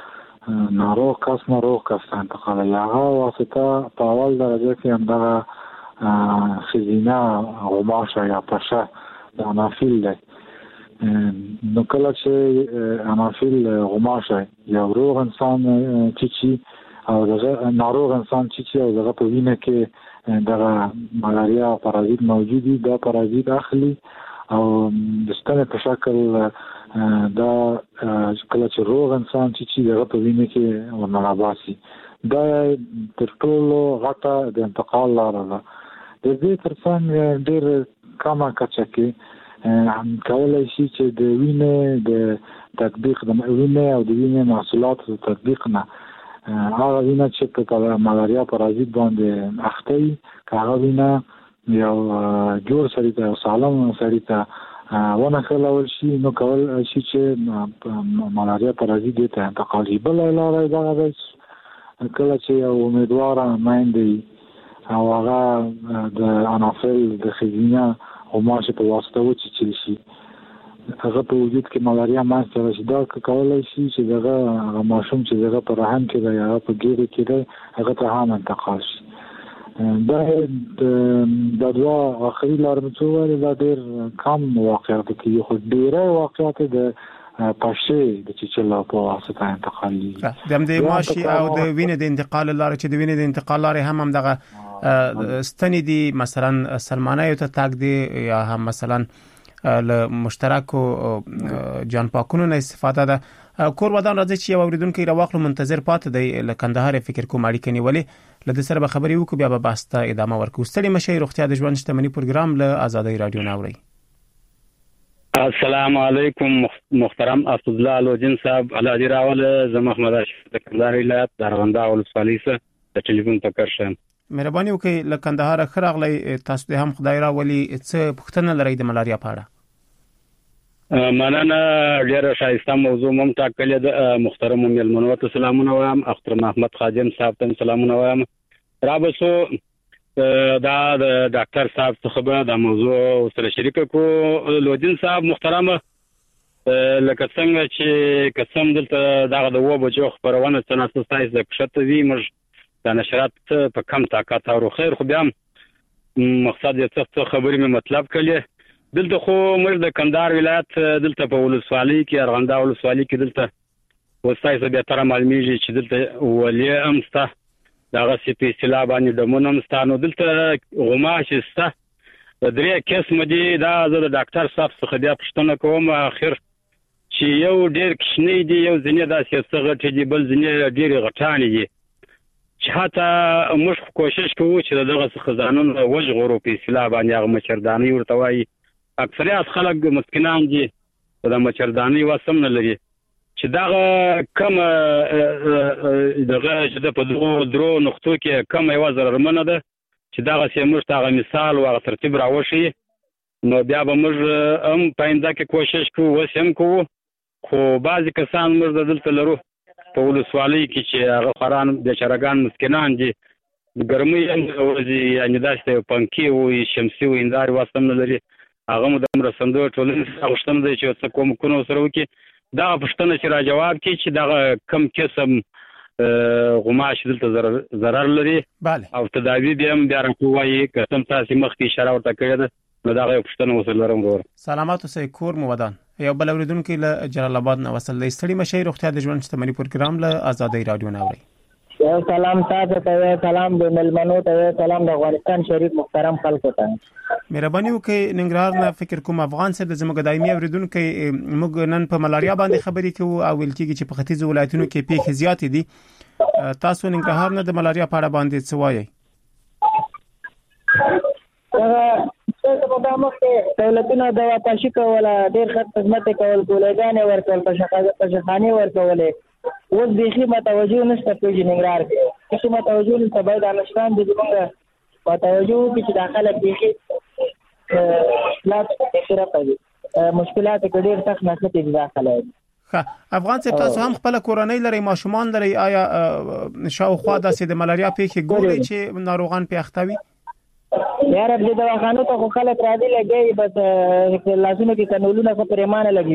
د ناروغ کس ناروغ کس انتقال یاغه واسطه په اول درجه کې هم دا خزینه غماشه یا پشه د انافیل دی نو کله چې انافیل غماشه یا روغ انسان چیچی او دغه ناروغ انسان چیچی او دغه په وینه کې دغه ملاریا پارازیت موجودی دا پارازیت اخلي او د ستنه په شکل دا کله چې روغ انسان چې دغه په وینه کې ورننباسي دا تر ټولو غټه د انتقال لاره ده د دې ترڅنګ ډېر کمه کچه کې کولای شي چې د وینې د تطبیق د وینې او د وینې محصولات د تطبیق نه هغه وینه چې په ملاریا پارازیت باندې اخته هغه وینه یو جوړ سړی ته سالم سړی ته ونه خلول شي نو کول شي چې ملاریا پارازیت ته انتقالي بل لاره دا ده کله چې یو امیدوار مایندې او هغه د انافیل د خزینه او ماشه په واسطه و چې شي هغه په وجود کې ملاریا ماسته راشي دا کولای شي چې دغه ماشوم چې دغه په رحم کې دی یا په ګیډه کې دی هغه ته هم انتقال شي دا د دوا اخري لارې څو دا ډېر کم واقعیت کې خو ډېر واقعیت د پښې د چچلا په واسطه انتقالي د دې ماشي او د وینې د انتقال لارې چې د وینې د انتقال لارې هم هم دغه ستنې دي مثلا سلمانه ته تاګ دي یا هم مثلا له مشترکو جان پاکونو نه استفاده ده کور ودان راځي چې اوریدونکو راوخلو منتظر پات دی له کندهار فکر کوم اړیکې نیولې لدې سره به خبري وکړو بیا به باسته ادامه ورکو ستړي مشه روغتیا د ژوند شتمنۍ پروګرام له آزادۍ رادیو ناوړي السلام علیکم محترم اسد الله لوجن صاحب علي راول زه محمد اشرف د کندهار ولایت درغنده ولسوالۍ څخه د ټلیفون ټکر شم مهرباني وکړئ له کندهار خراغلی تاسو هم خدای را ولي څه پښتنه لري د ملاریا په اړه مننه ډیره شایسته موضوع مم ټاکلې ده. محترم مېلمنو ته سلامونه وایم. اختر محمد خادم صاحب ته سلامونه وایم. رابسو دا د ډاکټر صاحب څخه دا موضوع سره شریک کو. لودین صاحب محترمه لکه څنګه چې قسم دلته دغه د و بجو خبرونه څنګه ستاسو د کښته وی مر د نشرات په کم طاقت او خیر خو بیا مقصد یې څه خبرې مې مطلب کړي. دلته خو موږ د کندهار ولایت دلته په ولسوالۍ کې ارغنده ولسوالۍ کې دلته وستایي به تر معلومیږي چې دلته ولی امسته دغه سي په اصطلاح باندې د مونمستانو دلته غماش استه درې قسم دي. دا زه د ډاکټر صاحب څخه بیا پوښتنه کوم اخر چې یو ډېر کښنی دی یو ځنې داسې څه غټ دي بل ځنې ډېر غټان دي چې حتی موږ کوشش کوو چې دغه څه ځانون وژغورو په اصطلاح باندې هغه مچرداني ورته وایي. اکثریت خلک مسکینان دي د مچرداني وسم نه لري چې دغه کم دغه چې د په دغه درو نقطو کې کم یو ضررمنه ده چې دغه سیمه تاغه مثال او ترتیب راوشي نو بیا به موږ هم پاینده کې کوشش کوو وسم کوو. خو بعضی کسان موږ دلته لرو په ولسوالۍ کې چې هغه خران د چرګان مسکینان دي ګرمي ورځي یعنی داسته پنکی او شمسي و اندار واسم نه لري هغه مو د مرسندو ټولنې غوښتنه دی چې څه کوم کو سره وکي دا پښتنه چې را جواب کی چې دا کم قسم غماش دلته ضرر لري او تداوی به هم بیا راکوي قسم تاسو مخکې اشاره ورته کړې ده نو دا غو پښتنه وصل لرم ورور. سلامات اوسئ کور مو ودان. یو بل اوریدونکو له جلال آباد نه وصل دی. ستړي مشه روغتیا د ژوند شتمنۍ پروګرام له آزادۍ رادیو نه اوري. یو سلام تاسو ته سلام د ملمنو ته سلام د افغانستان شریف محترم خلکو ته. مهرباني وکړئ ننګرهار نه فکر کوم افغان سره د زموږ دایمي اوریدونکو موږ نن په ملاریا باندې خبرې کوو او ویل کېږي چې په ختیځ ولایتونو کې پیښې زیاتې دي. تاسو ننګرهار نه د ملاریا په اړه باندې څه وایي؟ څه په دامه کې دولتونه د واپسی کول ډېر خط خدمت کول ګولګانې ورکول په شخصه په شخاني ورکول اوس بيخي متوجه نشته په ننګرهار کې چې متوجه نشته باید انشان د زمونږ متوجه چې داخله بيخي مشکلات ډېر کوي مشکلات ډېر سخت نه کوي داخله. افغان څه تاسو هم خپل کورنۍ لري ماشومان لري آیا شاوخوا داسې د ملاریا پیښې ګوري چې ناروغان په اختوي؟ یا رب دې دواخانو ته خلک راځي لګي بس لازمه کې قانونونه په پرمانه لګي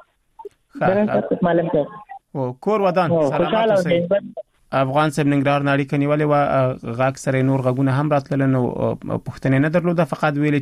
چې معلوم ته او کور ودان. سلامات اوسئ. افغان سب ننګرهار نړۍ کنيواله وا غاک سره نور غغونه هم راتل نو پښتنه نه درلوده فقط ویل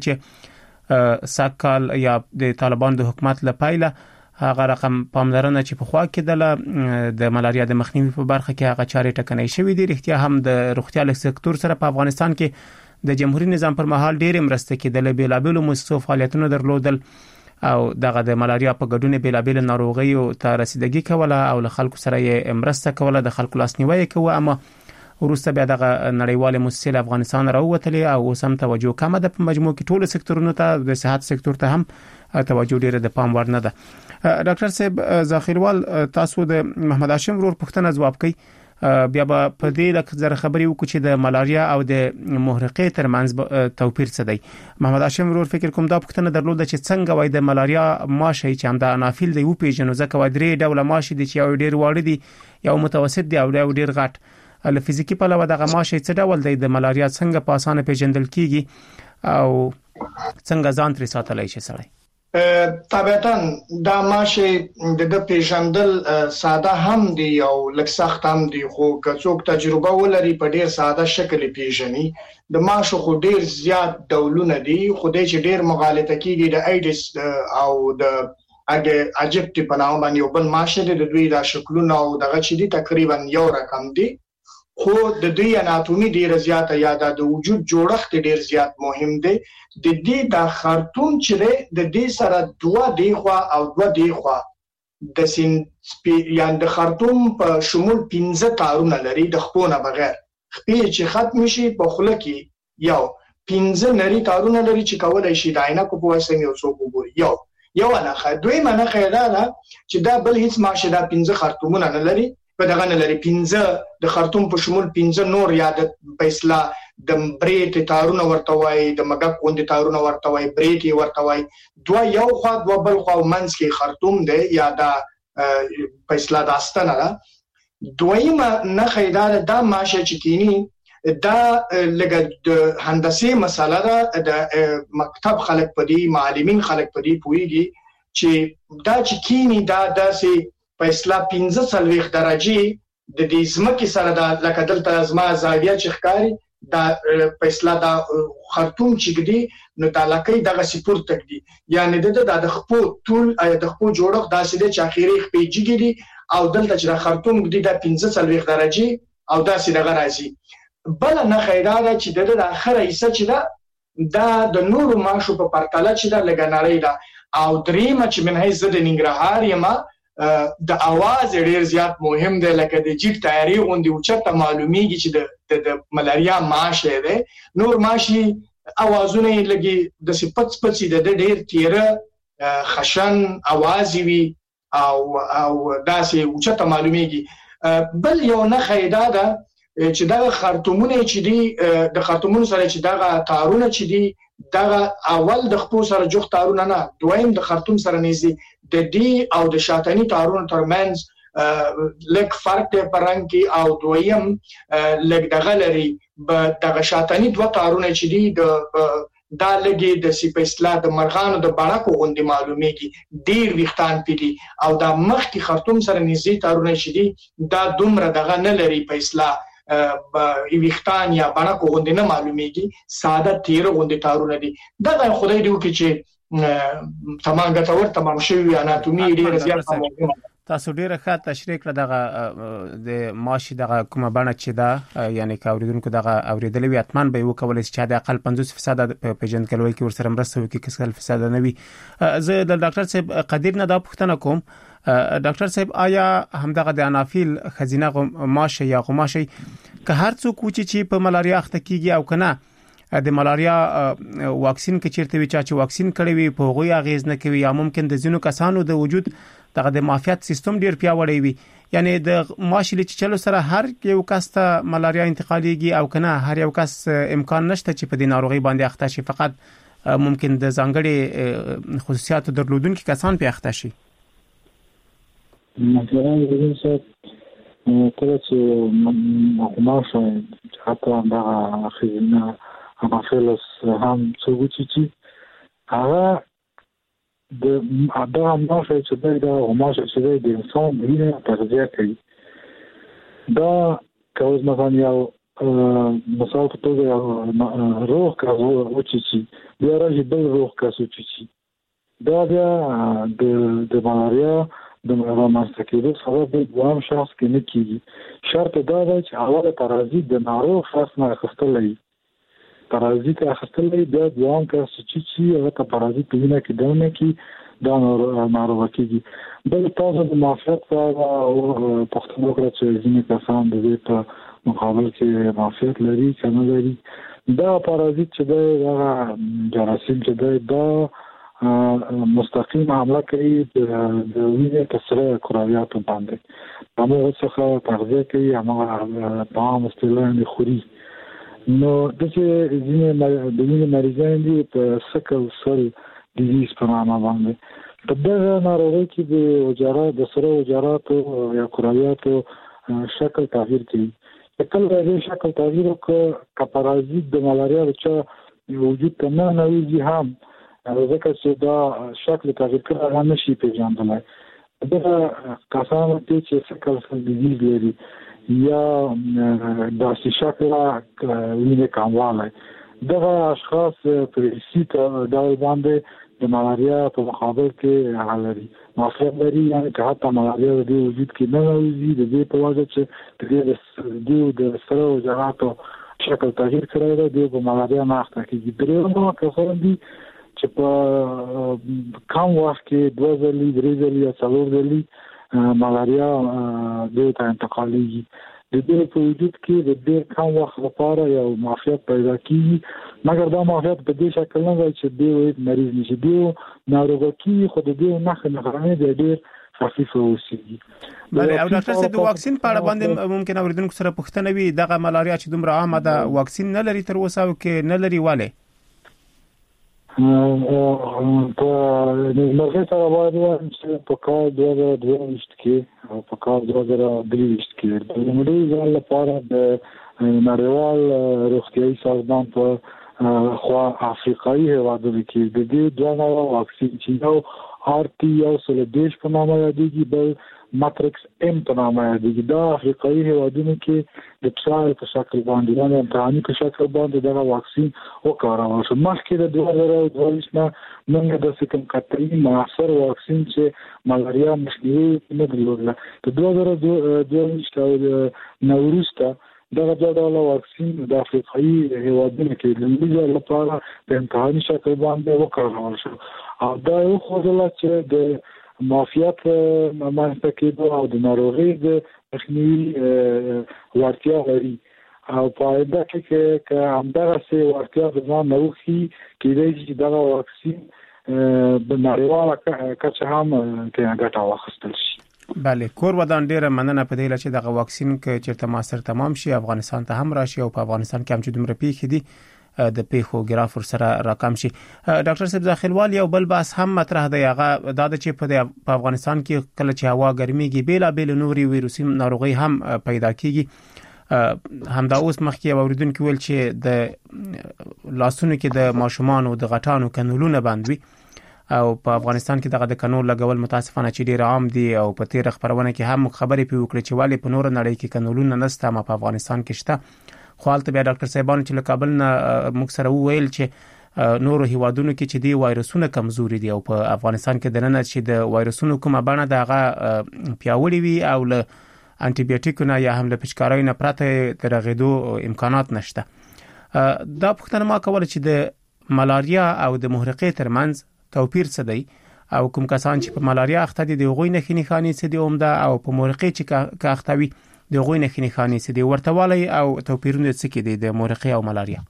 چې ساکال یا د طالبان د حکومت لپاره هغه رقم پاملرنه چې په خوا کې د ملاریا د مخنیوي په برخه کې هغه چارې ټکنۍ شوې دي. رښتیا هم د روغتیا سکتور سره په افغانستان کې د جمهوریت نظام پر مهال ډېر مرسته کېدل بیلابېلو مؤسسو فعالیتونو درلودل او دغه د ملاریا په ګډون بیلابېل ناروغي او ته رسیدګي کوله او له خلکو سره یې مرسته کوله د خلکو لاسنیوي کوه اما وروسته بیا دغه نړیواله مؤسسې افغانستان راووتلې او اوس هم توجه کمه ده په مجموع کې ټول سکتورونو ته د صحت سکتور ته هم توجه ډیره د پام وړ نه ده. ډاکټر صاحب ذخیروال تاسو د محمد هاشم ورور پوښتنه ځواب کړئ بیا به په دې لکه زره خبرې وکړو چې د ملاریا او د محرقې ترمنځ توپیر څه دی. محمد هاشم ورور فکر کوم دا پوښتنه درلوده چې څنګه وای د ملاریا ماشي چې هم د انافیل دی او پیژنو ځکه وای درې ډول ماشي دي چې یو ډیر واړه دي یو متوسط دی او یو ډیر غټ له فزیکی په لور دغه ماشي څه ډول دی د ملاریا څنګه په اسانه پیژندل کیږي او څنګه ځان ترې ساتلای شي سړی؟ طبعاً دا ماشه د پیژندل ساده هم دی او لږ سخت هم دی خو که څوک تجربه ولري په ډیر ساده شکل پیژني. د ماشه خو ډیر زیات ډولونه دي خو د چې ډیر مغالطه کیږي د ایډس او د اګه اجپټ په نامه باندې یو بل ماشه د دوی د شکلونه او دغه چې دي تقریبا یو رقم دي خو د دوی اناتومي ډیر زیاته یا د وجود جوړښت ډیر زیات مهم دی. د دې د خرطوم چې د دې سره دوه دی خو او دوه دی خو د سین یا د خرطوم په شمول پنځه تارونه لري د خپونه بغیر خپې چې ختم شي په خله کې یو پنځه نری تارونه لري چې کولای شي د عینکو په واسطه یو څوک وګوري. یو یو نه خې دوی منه خیدا ده چې دا بل هیڅ ماشه دا پنځه خرطومونه نه لري په دغه نه لري پنځه د خرطوم په شمول پنځه نور یا د په اصطلاح د بریټ تارونه ورته وای د مګک غوندې تارونه ورته وای بریټ ورته وای دوه یو خوا دوه بل خوا منځ کې خرطوم دی یا دا فیصله داستانه ده. دویمه نه خیدار دا ماشه چې کینی دا لګ د هندسي مسله ده د مکتب خلک پدی معلمین خلک پدی پویږي چې دا چې کینی دا داسې فیصله پنځه څلويخ درجه د دې ځمکې سره دا لکه دلته ازما زاویه چې ښکاری دا فیصله دا خرطوم چې دی نو دا لکه دغه سپور تک دی یعنی د د خپو ټول د خپو جوړښت داسې د اخیری خپېجګي دي او دلته چې خرطوم دی دا پنځه څلويخ درجه او داسې دغه راځي. بل نه خیدار چې د اخره حصہ چې دا دا د نورو ماشو په پرتله چې دا لګناري دا او درېمه چې منه زده ننګرهار یما د اواز ډیر زیات مهم دی لکه د جیټ تیاری غوندي او چته معلومیږي چې د ملاریا ماشه ده نور ماشي اوازونه لګي د سپڅ پڅې د ډیر تیره خشن اواز وي او او داسې او چته معلومیږي. بل یو نه خیدا ده چې دا خرطومونه چې دي د خرطومونو سره چې دا تارونه چې دي دا اول د خپل سره جوخ تارونه نه دویم د خرطوم سره نږدې د دې او د شاتني تارونو ترمنځ لک فرق دی پرنګ کې او دویم لک دغه لري د شاتني دوه تارونه چې دي د دا لګي د سپېسلا د مرغانو د بړکو غوندي معلومیږي ډیر وختان پیدي او دا مخ کې خرطوم سره نږدې تارونه چې دي دا دومره دغه نه لري پېسلا وختان یا بړکو غوندي نه معلومیږي ساده تیر غوندي تارونه دي دا خدای دی وکړي چې تمام ګټور تمام شوی اناتومي ډیر زیات مهمه. تاسو ډیره ښه تشریح کړه دغه د ماشي دغه کومه بڼه چې دا یعنی کاوریدونکو دغه اوریدلې وي اتمان به وکولای چې د اقل پنځوس فیصد په پیژندګلوي کې ورسره مرسته وکړي کس کل فیصد نه وي. زه د ډاکټر صاحب قدیر نه دا پوښتنه کوم ډاکټر صاحب آیا همدغه د انافیل خزینه ماشه یا غماشه که هر څوک چې په ملاریا اخته کیږي او کنه د ملاریا واکسین کې چیرته وی چې واکسین کړي وي په غوي اغیز نه کوي یا ممکن د زینو کسانو د وجود دغه د معافیت سیستم ډیر پیاوړی وي یعنی د ماشلی چې چلو سره هر یو کس ته ملاریا انتقالیږي او کنه هر یو کس امکان نشته چې په دې ناروغي باندې اخته شي فقط ممکن د ځانګړي خصوصیات درلودونکو کسان په اخته شي. مثلا د څه کله چې ماشه حتی دا خزینه انافیلس هم څوګي چې هغه د دا ماشه چې دا ماشه چې د انسان وینه تغذیه کوي دا کوز مثلا یو مثال په توګه روح کاوه او چې بیا راځي بل روح کاسو چې دا بیا د د ملاریا د ملاریا کېدو سبب د دوام شخص کې نه کیږي. شرط دا دی چې اوله پرازیت د ناروغ شخص نه اخیستلې پرازیت اخیستلې بیا دوام کاسو چې هغه پرازیت وینه کې دونه کې دا ناروغ کېږي. بل تاسو د معافیت او پښتنو کړه چې ځینې کسان د دې په مقابل کې معافیت لري کنه لري دا پرازیت چې دا جراثیم چې دا مستقیم حمله کوي د وینې کسره کرویات باندې هغه څخه تغذیه کوي هغه طعام استعمال خوري نو د دې ځینې د وینې مریضان دي په سکل سل ډیزیز په نامه باندې په دغه ناروغي کې د وجرات د سره وجرات یا کرویات شکل تغییر کوي. کله چې شکل تغییر وکړي کپرازیت د ملاریا چې وجود کنه نه وي هم ځکه چې دا شکل تغییر کړه هغه نشي پیژندلای. دا کسان چې سکل سل ډیزیز لري یا د شکل وینې کموالی دغه اشخاص په سیټ ډول باندې د ملاریا په مقابل کې حالري معافیت لري یعنی که حتی ملاریا د وجود کې نه وي د دې په وجه چې د دې د سره وجراتو شکل تغییر کړی دی د ملاریا نه اخته کیږي. درېیمه کسان دي چې په کم وخت کې دوه ځلې درې ځلې یا څلور ځلې ملاریا دې ته انتقالېږي. د دې په وجود کې د دې کم وخت لپاره یو معافیت پیدا کیږي مګر دا معافیت په دې شکل نه دی چې دې مریض نشي دی ناروغ کی خو د دې نه نه د ډېر خفیف اوسېږي. بله او ډاکټر صاحب د واکسین په اړه باندې ممکن اوریدونکو سره پوښتنه وي دغه ملاریا چې دومره عامه ده واکسین نه لري تر اوسه او کې نه لري والي په مرغه سره باید چې په کال دوه زره دوه ویشت کې او په کال دوه زره درې ویشت کې د لومړي ځل لپاره د نړیوال روغتیايي سازمان په خوا افریقایي هیوادونو کې د دې دوه نوع واکسین چې یو آر ټي یو سل دیش په نامه یادېږي بل ماتریکس ام په نامه یادېږي. دا افریقایي هیوادونو کې د ټرایل په شکل باندې باندې امتحاني په شکل باندې دغه واکسین وکارول شو. مخکې د دوه زره دوه ویشت نه موږ د کوم قطعي معاصر واکسین چې ملاریا مخنیوي نه درلوده. د دوه زره دوه ویشت او نه وروسته دغه ډول واکسین د افریقایي هیوادونو کې د لومړي لپاره په امتحاني شکل باندې وکارول شو او دا یو خدای چې د معافیت مانسته کېدو او د ناروغي د مخنیوي وړتیا لري او په دا کې چې همدغه سي وړتیا د ځان نوښي کېدای شي دغه واکسین د نړیواله کچه هم کې ګټه واخیستل شي. بله کور ودان ډیره مننه په دې چې دغه واکسین کې چیرته ماستر تمام شي افغانستان ته هم راشي او په افغانستان کې هم چې دومره پیښې دي د پیښو ګرافور سره راکم شي. ډاکټر صاحب داخلوال یو بل بحث هم مطرح دی هغه دا چې په افغانستان کې کله چې هوا ګرميږي بیل بیل نوري ویروسي ناروغي هم پیدا کیږي. همدا اوس مخکې اوریدونکو ویل چې د لاسونو کې د ماشومان او د غټانو کنولونه باندې او په افغانستان کې دغه د کنول لګول متاسفانه چې ډیر عام دي او په تیر خبرونه کې هم خبرې پی وکړي چې والی په نور نړۍ کې کنولونه نسته ما په افغانستان کې شته. خو حالت بیا ډاکټر صاحبان چې له کابل نه موږ سره وویل چې نورو هیوادونو کې چې دی وایرسونه کمزوري دي او په افغانستان کې د نن چې د وایرسونو کومه بڼه دغه پیاوړی وي او له انټي بیوټیکونه یا هم له پچکارۍ نه پرته درغېدو امکانات نشته. دا پوښتنه ما کوله چې د ملاریا او د محرقې ترمنځ توپیر څه دی او کوم کسان چې په ملاریا اخته دي د غوي نښې نښانې څه دي عمده او په محرقې چې کا اخته وي د غوي نښې نښانې څه دي ورتهوالی او توپیرونه څه کې دي د محرقې او ملاریا.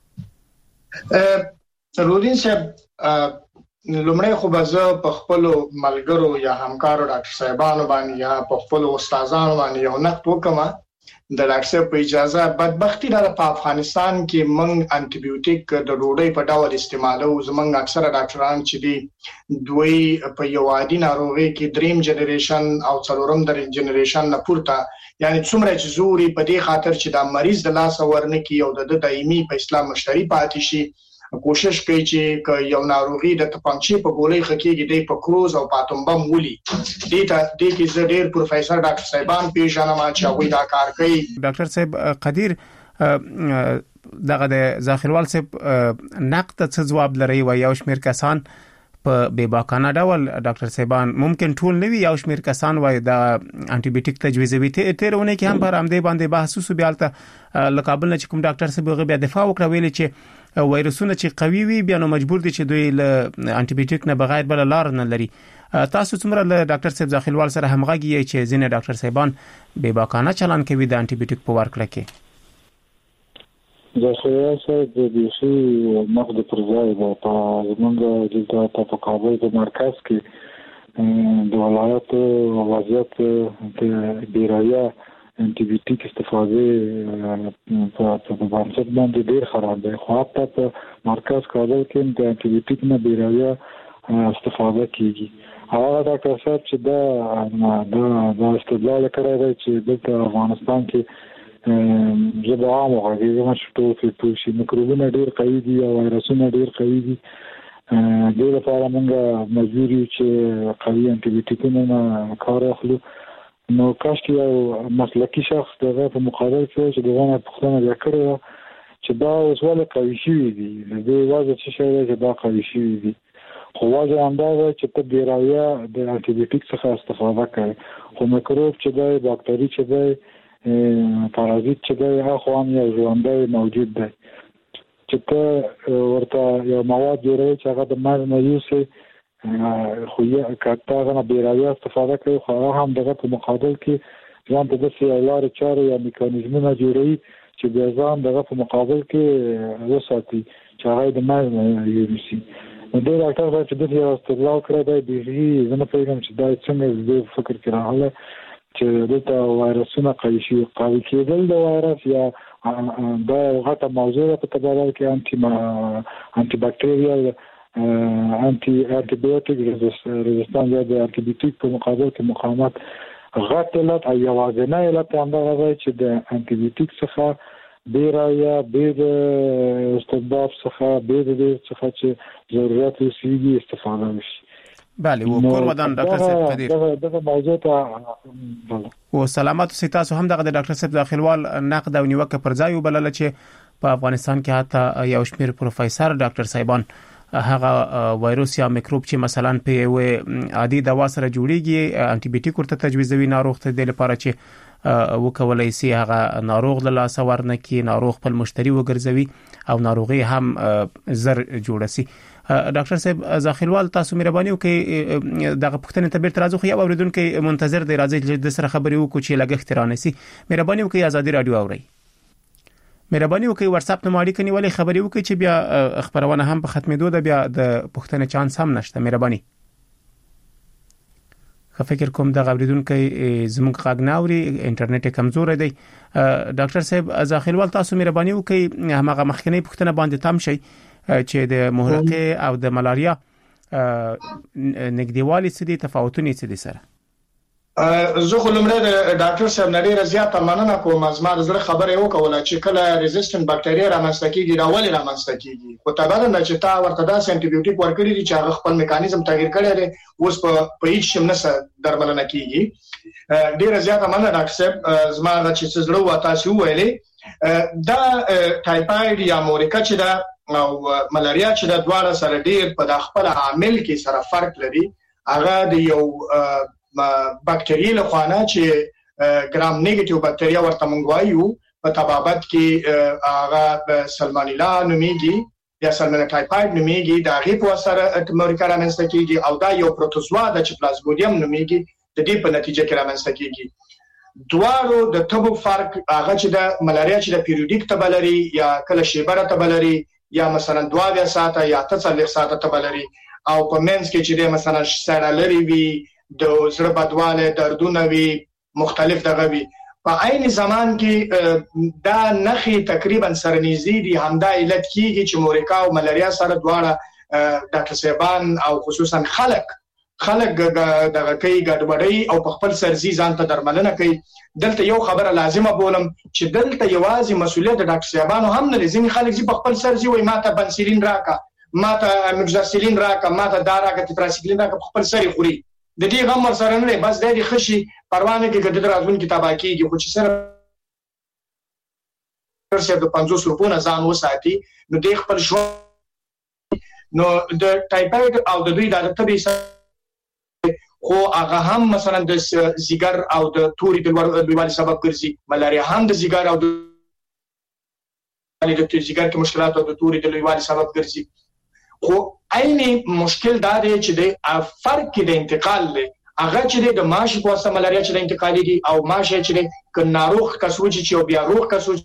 رودین صاحب لومړی خو به زه په خپلو ملګرو یا همکارو ډاکټر صاحبانو باندې یا په خپلو استادانو باندې یو نقد وکړم. د ډاکټر صاحب په اجازه بدبختی دا په افغانستان کې موږ انټي بیوټیک د ډوډۍ په ډول استعمالو. زمونږ اکثره ډاکټران چې دي دوی په یو عادي ناروغي کې دریم جنریشن او څلورم درې جنریشن نه پورته یعنی څومره چې زوري په دې خاطر چې دا مریض د لاس ورنه کې او د دایمي په اسلام مشتري پاتې شي کوشش کوي چې یو ناروغي د تپانچې په ګولۍ خکېږي د په کروز او پاتومبم ولي دې ته د کې زړیر پروفیسور ډاکټر صاحبان پیژنم چې هغه دا کار کوي. ډاکټر صاحب قدیر دغه د ذاخروال صاحب نقد څه جواب لري و یو شمیر کسان په بیباکانه ډول ډاکټر صاحبان ممکن ټول نوي یو شمیر کسان وای د انټي بیوټیک تجویزوي تیرونه کې هم پر امدې باندې بحث وسو بیالته لقابل نه کوم ډاکټر صاحب غو بیا دفاع وکړه ویل چې وایرسونه چې قوي وي بیا نو مجبور دي چې دوی له انټي بیوټیک نه بغیر بل لار نه لري. تاسو څومره له ډاکټر صاحب ځاخلوال سره همغږی چې ځینې ډاکټر صاحبان بیباکانه چلان کوي د انټي بیوټیک په ورکړه کې؟ د سیاست د دیشي نقد پر ځای د زمونږ د په کابل د مرکز کې د ولایت وضعیت د بیریا انټي بیوټیک استفاده په بنسټ باندې ډیر خراب دی. خو حتی په مرکز کابل کې د انټي بیوټیک نه بیریا استفاده کیږي. هغه ډاکټر صاحب چې دا دا استدلال کړی دی چې د افغانستان کې زه به عام وغږېږم چې ټول پوه میکروبونه ډیر قوي دي او وایرسونه ډیر قوي دي. دې لپاره موږ مجبور یو چې قوي انټي بیوټیکونه نه کار اخلو. نو کاش کې یو مسلکي شخص دغه په مقابل کې چې دغه پوښتنه وکړي چې دا اوس ولې قوي شوي دي د دې وجه څه شی دی چې دا قوي شوي دي. خو وجه همدا ده چې ته بیراویه د انټي بیوټیک څخه استفاده کوي خو میکروب چې دی باکتری چې دی پارازیت چې دی هغه هم یو ژوندی موجود دی چې ته ورته یو مواد جوړوي چې هغه د مرض نه یوسي خو یې کاته غو بیراویه استفاده کوي خو هغه هم دغه په مقابل کې ځان ته د سي لارې چارې یا میکانیزمونه جوړوي چې د ځان دغه په مقابل کې وساتي چې هغه د مرض نه یوسي. نو د ډاکټر باید چې د یو استدلال کړی دی د زنه پیغام چې دا څنګه د فکر کې راغله چې د وایرسونو قوي قوي کېدل د وایرس یا دا غټه موضوع په تبادل کې انټي انټي بکټریال انټي انټي بایوټیک ريزिस्टنس یا د انټي بایوټیک په مقابل کې مقاومت غټ علت او یوازینی علت هم دا دی چې د انټي بایوټیک څخه بیره یا بید استدباب څخه بید دې څخه چې ضرورت وسیږي استفاده وشي. بله و کورمدان ډاکټر صاحب قدیر دا د موضوع ته و سلامات سي تاسو هم دغه ډاکټر صاحب داخلوال نقد او نیوکه پر ځای وبلل چې په افغانستان کې حتی یو شمېر پروفیسور ډاکټر صاحبان هغه وایروس یا میکروب چې مثلا په یو عادي دوا سره جوړیږي انټي بایوټیک ورته تجویزوي ناروغ ته د لپاره چې وکولای شي هغه ناروغ له لاس ورنه کې ناروغ خپل مشتری وګرځوي او ناروغي هم زر جوړ شي. ډاکټر صاحب ځاخلوال تاسو مهرباني وکړئ دغه پښتنې ته بیرته راځو خو یو اوریدونکو منتظر دی راځي چې د سره خبرې وکړو چې لګښت رانه سي. مهرباني وکړئ ازادي رادیو اورئ. مهرباني وکړئ واتس اپ نمبر کې نیولې خبرې وکړئ چې بیا خبرونه هم په ختمېدو ده بیا د پښتنې چانس هم نشته. مهرباني فکر کوم د غوړیدونکو زموږ غاګناوري انټرنیټ کمزور دی. ډاکټر صاحب ځاخلوال تاسو مهرباني وکړئ هغه مخکنی پښتنه باندې تام شي چې د محرقه او د ملاریا نګدیوالي څه دي تفاوتونه څه دي سره. زه خو لمړی د ډاکټر صاحب نه ډیره زیاته مننه کوم از ما زړه خبره وکوله چې کله ریزिस्टنت بکټریا رامنځته کیږي راولي رامنځته کیږي خو تبادل نه چې تا ورته د انټي بایوټیک ورکړي دي چې هغه خپل میکانیزم تغیر کړی دی اوس په په هیڅ شم نه درملنه کیږي. ډیره زیاته مننه ډاکټر صاحب زما د چې زړه و تاسو ویلې دا ټایپاید یا مورکا چې دا او ملاریا چې دا دواړه سره ډیر په خپل عامل کې سره فرق لري. هغه د یو بکټریال خوانه چې ګرام نیگیټیو بکټریا ورته مونږ وایو په طبابت کې هغه سالمونیلا نومیږي یا سالمونیلا ټایپاید نومیږي دا غي په سره مورکا رامنځته کیږي او دا یو پروتوزوا د چې پلازمودیم نومیږي د دې په نتیجه کې رامنځته کیږي. دوارو د تبو فرق هغه چې د ملاریا چې د پیریوډیک تبلري یا کله شیبره تبلري یا مثلا دوه ساعته یا څلور ساعته تبلري او په منځ کې چې د مثلا سړالري وي د زړه بدواله دردونه وي مختلف دغه وي په عین زمان کې دا نخي تقریبا سرنيزي دي همدا علت کیږي چې مورکا او ملاریا سره دواړه ډاکټر صاحبان او خصوصا خلک خلک دغه کوي ګډوډي او په خپل سرزي ځان ته درملنه کوي. دلته یو خبره لازمه بولم چې دلته یوازې مسؤلیت د ډاکټر صاحبانو هم نه لري. خلک چې په خپل سرزي وای ماته بنسلین راکا ماته مجزاسلین راکا ماته داراکا تتراسیکلین راکا په خپل سري خوري د دې غم ور سره نه بس د دې خشي پروانه کې ګډ درازون کتابه کېږي خو چې سره ورسره د پنځوس روپو نه ځان وساتي نو د خپل شو نو د ټایپاید او د دوی د تبي خو هغه هم مثلا د زیګر او د توري د لوړوالي سبب ګرځي. ملاریا هم د زیګر او د د زیګر کې مشکلات او د توري د لوړوالي سبب ګرځي. خو عیني مشکل دا دی چې د فرق کې د انتقال له هغه چې د ماشه په واسطه ملاریا چې د انتقالي دي او ماشه چې د ناروغ کسوچ چې بیا روغ کسوچ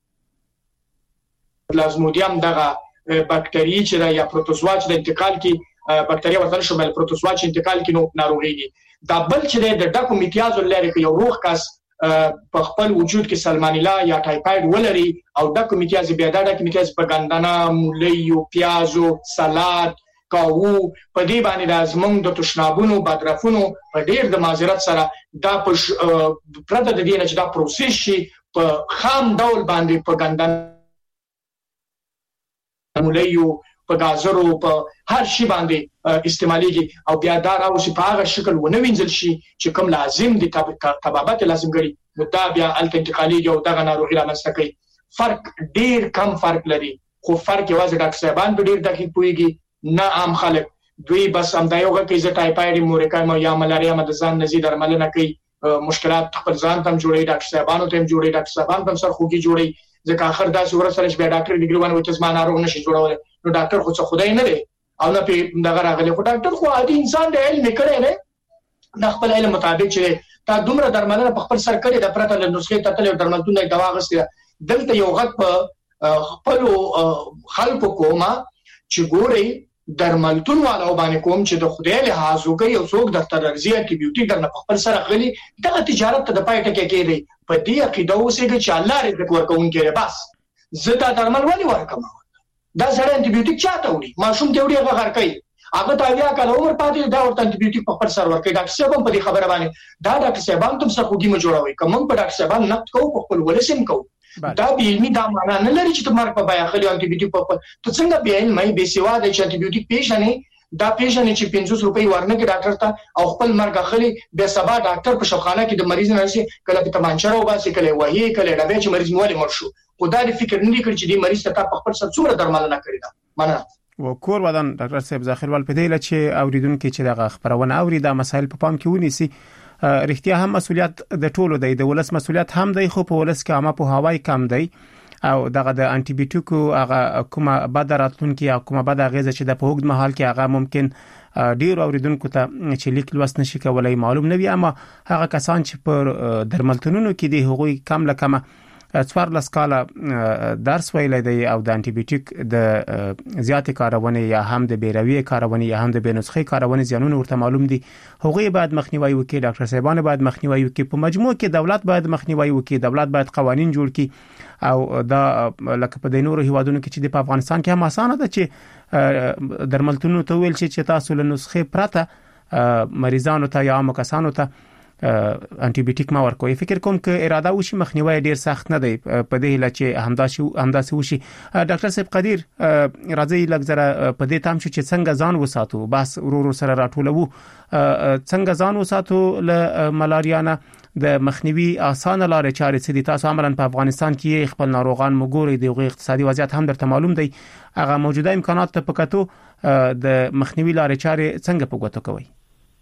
پلازمودیم دغه بکټری چې د یا پروتوزوا چې د انتقال کې بکټریا ورته شامل پروتوزوا چې انتقال کې نو ناروغي دا بل چې د ډاکو میتیاز لري کې یو روغ کس په خپل وجود کې سالمونیلا یا ټایپاید ولري او ډاکو میتیاز بیا دا ډاکو میتیاز په ګندنه مولیو پیازو سلاد کاوو په دې باندې لازم د تشنابونو بدرفونو په ډیر د معذرت سره دا په پرته د دې نه چې دا پروسس شي په خام ډول باندې په ګندنه مولیو په گازرو په هر شي باندې استعماليږي او بیا دا راوځي په هغه شکل ونه وینځل شي چې کوم لازم دي طبابت لازم غړي نو دا بیا الته انتقاليږي او دغه ناروغي رامنځته کوي. فرق ډیر کم فرق لري خو فرق یوازې ډاکټر صاحبان به ډیر دقیق پويږي نه عام خلک دوی بس هم دا یو کې چې ټایپاید مورکا یا ملاریا مد ځان نزي درملنه کوي مشکلات خپل ځان تم جوړي ډاکټر صاحبانو تم جوړي ډاکټر صاحبان تم سر خوږي جوړي ځکه اخر دا څو ورسره چې ډاکټر ډیګری باندې وته زما ناروغ نشي جوړول نو ډاکټر خو څه خدای نه دی او نه په دغه راغلی خو ډاکټر خو عادي انسان دی علم کړی نه د خپل علم مطابق چې تا دومره درملنه په خپل سر کړی د پرته له نسخې ته تل درملتون دوا غسته دلته یو غټ په خپل خلکو کومه چې ګوري درملتون والا باندې کوم چې د خدای له حاضر یو څوک د ترزیه انټي بیوټیک درنه خپل سره غلي دغه تجارت ته د پای ټکی کېږي په دې عقیده اوسېږي چې الله رزق ورکون کړي بس زه دا درمل ولې ورکم دا سره انټي بیوټیک چاته وړي ماشوم ته وړي هغه غر کوي هغه ته بیا کله عمر پاتې دا ورته انټي بیوټیک په خپل سر ورکړي ډاکټر صاحب په دې خبره باندې دا ډاکټر صاحب تم څه خوږی م جوړوي کوم په ډاکټر صاحب نقد کوو په خپل ولسم کوو دا به علمي دا معنا نه لري چې تمہار په بیا خلی انټي بیوټیک په ته څنګه به علمي به سیوا د انټي بیوټیک پیښنه دا پیښنه چې پنځوس روپۍ ورنه کې ډاکټر ته او خپل مرګ خلی به سبا ډاکټر په شفخانه کې د مریض نه شي کله په تمانچره او باسي کله وਹੀ کله ډبه چې مریض موله مر شو خدای دې فکر نه کړ چې دې مریض ته په خپل سر څومره درمل نه کړی دا معنا و کور ودان ډاکټر صاحب ظاهروال په دې لچې اوریدونکو چې دغه خبرونه اوري دا مسایل په پام کې ونیسي رښتیا هم مسولیت د ټولو دی د ولس مسولیت هم دی خو په ولس کې عامه په هواي کم دی او دغه د انټي بیوټیکو هغه کومه بد راتلونکي او کومه بد غیزه چې د په وګد محل کې هغه ممکن ډیر اوریدونکو ته چې لیک لوست نشي کولای معلوم نه وي اما هغه کسان چې پر درملتونونو کې دي هغوی کم لکمه څوار لاس کاله درس ویلې دی او د انټي بیوټیک د زیات کارونه یا هم د بیروي کارونه یا هم د بنسخې کارونه زیانونه ورته معلوم دي هغوی باید مخنیوي وکړي ډاکټر صاحبانه باید مخنیوي وکړي په مجموع کې دولت باید مخنیوي وکړي دولت باید قوانين جوړ کړي او دا لکه په دینورو هیوادونو کې چې د افغانستان کې هم اسانه ده چې درملتونونو ته ویل چې تاسو له نسخې پرته مریضانو ته یا مکسانو ته انټي بیوټیک ما ورکوي فکر کوم ک اراده وشي مخنیوي ډیر سخت نه دی په دې لچې همداسي همداسي وشي ډاکټر صاحب قدیر راځي لګزره په دې تام چې څنګه ځان وساتو بس ورور سره راټولو څنګه ځان وساتو له ملاریا نه د مخنیوي اسانه لارې چارې چې تاسو عملاً په افغانستان کې خپل ناروغان مګوري د اقتصادي وضعیت هم درته معلوم دی هغه موجوده امکانات ته پکاتو د مخنیوي لارې چارې څنګه په ګوتو کوي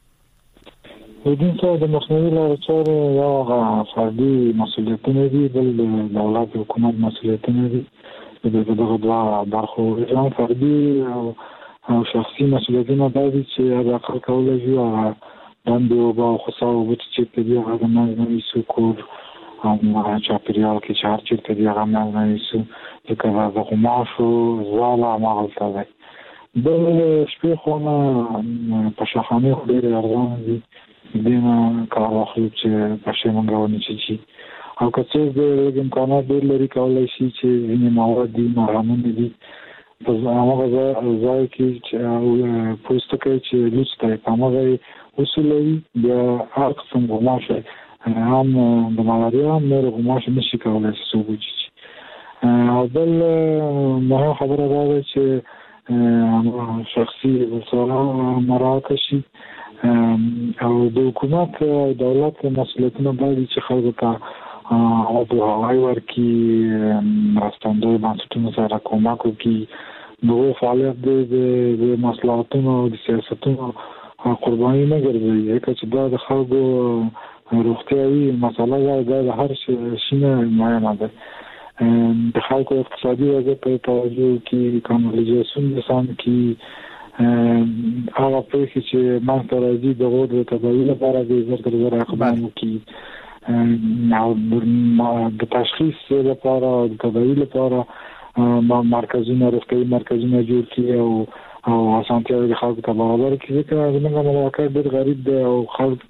د دې څخه د مخنیوي لارې چارې یو فردي مسؤلیتونه دي بل د دولت حکومت مسؤلیتونه دي د دغه دوه برخو ځان فردي او شخصي مسؤلیتونه باندې چې هغه کار کولای شي او باندې او با خصوصا او چې په دې هغه نه سکور او چاپیریال کې چار چې په دې هغه نه سو د کار د قماشو زاله ماغلطه ده د شپې خونه په شخانه ډېر ارزان دي دینا کار واخلو چې پښې مونږونه چی او کڅ د امکانات ډېر لري کولای شي چې وینې مواد دي مرهمونه دي په هغه ځای کې چې پوسټکې چې لسته هغه اصول لري د هر قسم غوښه هم د مالاریا نور غوښه نشي کولای شي سوچي او بل مه خبره ده چې شخصي وسایل مراکه شي او د حکومت او دولت مسؤلیتونه باید چې خلکو ته او د هوای ورکی راستندوی بانسټونو سره کومک وکړي نو فعالیت د مصلحتونو او د سیاستونو قرباني نه ګرځي ځکه چې دا د خلکو روغتیايي مسله ده د هر شي نه مهمه ده د خلکو اقتصادي وضعیت په توجه کې کانالیزاسیون د سم کې هغه پېښې چې ما ته راځي د غوړ د تداوی لپاره د زر زر اقدام کې او د تشخیص لپاره د تداوی لپاره مرکزونه روغتیايي مرکزونه جوړ کړي او او اسانتیا د خلکو ته برابر کړي چې زموږ مواقع ډېر غریب دي او خلک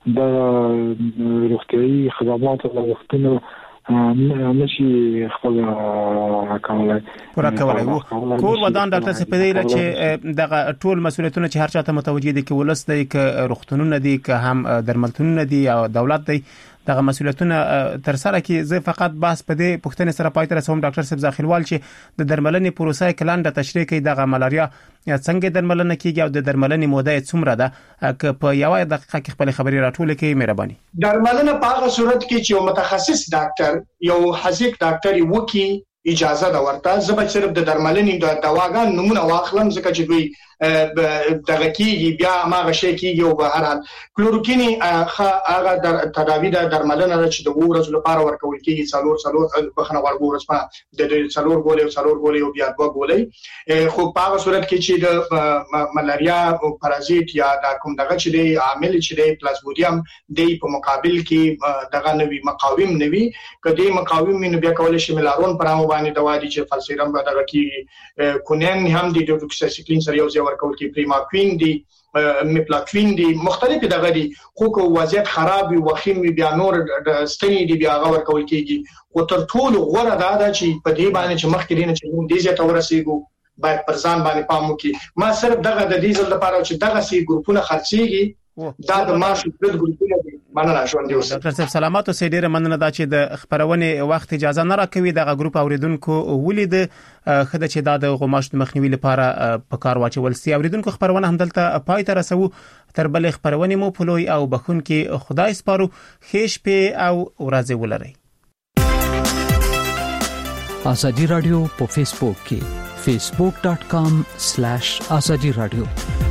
د روغتیايي خدماتو لغښتنه نشي خپل کولای پورا کولای کور ودان ډاکټر صاحب په دې چې دغه ټول مسولیتونه چې هر چاته متوجي دي کې ولست دي ک روغتونونه دي ک هم درملتونونه دي او دولت دی دغه مسولیتونه تر سره کې زه فقط بحث په دې پښتنې سره پاتې رسوم ډاکټر صاحب ځاخیلوال چې د درملنې پروسه کلاند تشریح کوي دغه ملاریا څنګه درملنه کیږي او د درملنې موده څومره ده ک په یو دقیقه کې خپل خبري راټول کړي مهرباني درملنه په هغه صورت کې چې یو متخصص ډاکټر یو حزیق ډاکټر وکي اجازه دا ورته زبر صرف د درملنې د دواګان نمونه واخلم ځکه چې دوی دغه کیږي بیا ماغه شي کیږي او به هر حال کلوروکینی هغه در تداوی د درملنه چې د ورځو لپاره ورکول کیږي څلور څلور بخنه ورغورس په د څلور ګولې او څلور ګولې او بیا دوه ګولې خو په هغه صورت کې چې د ملاریا او پارازیت یا د کوم دغه چې دی عامل چې دی پلازمودیم دی په مقابل کې دغه نوی مقاوم نوی کدی مقاوم نو بیا کولای شي ملارون پرامو باندې دوا دي چې فلسیرم دغه کې کونین هم د ډوکسیکلین سره یو ځای ورکول کې پریماکوین دي میپلاکوین دي مختلف دغه دي خو کو وضعیت خراب وي وخیم بیا نور ستنی دي بیا غور کول کېږي او تر ټولو غوړه دا ده چې په دې باندې چې مخکې دینه چې موږ دې ځای ته ورسېږو باید پر ځان باندې پام وکړي ما صرف دغه د ډیزل لپاره چې دغه سي ګروپونه خرڅيږي دا د مارش د ګروپونه دي مننه شو دی ډاکټر صاحب سلامات او سیډره مننه دا چې د خبرونه وخت اجازه نه راکوي دغه ګروپ اوریدونکو ولید خدای چې دا د غوماشت مخنیوي لپاره په کار واچول سي اوریدونکو خبرونه همدلته پای ته رسو تر بل خبرونه مو پلوي او بخون کې خدای سپارو خېش په او ورځ ولري ازادي رادیو په فیسبوک کې facebook dot com slash azadi radio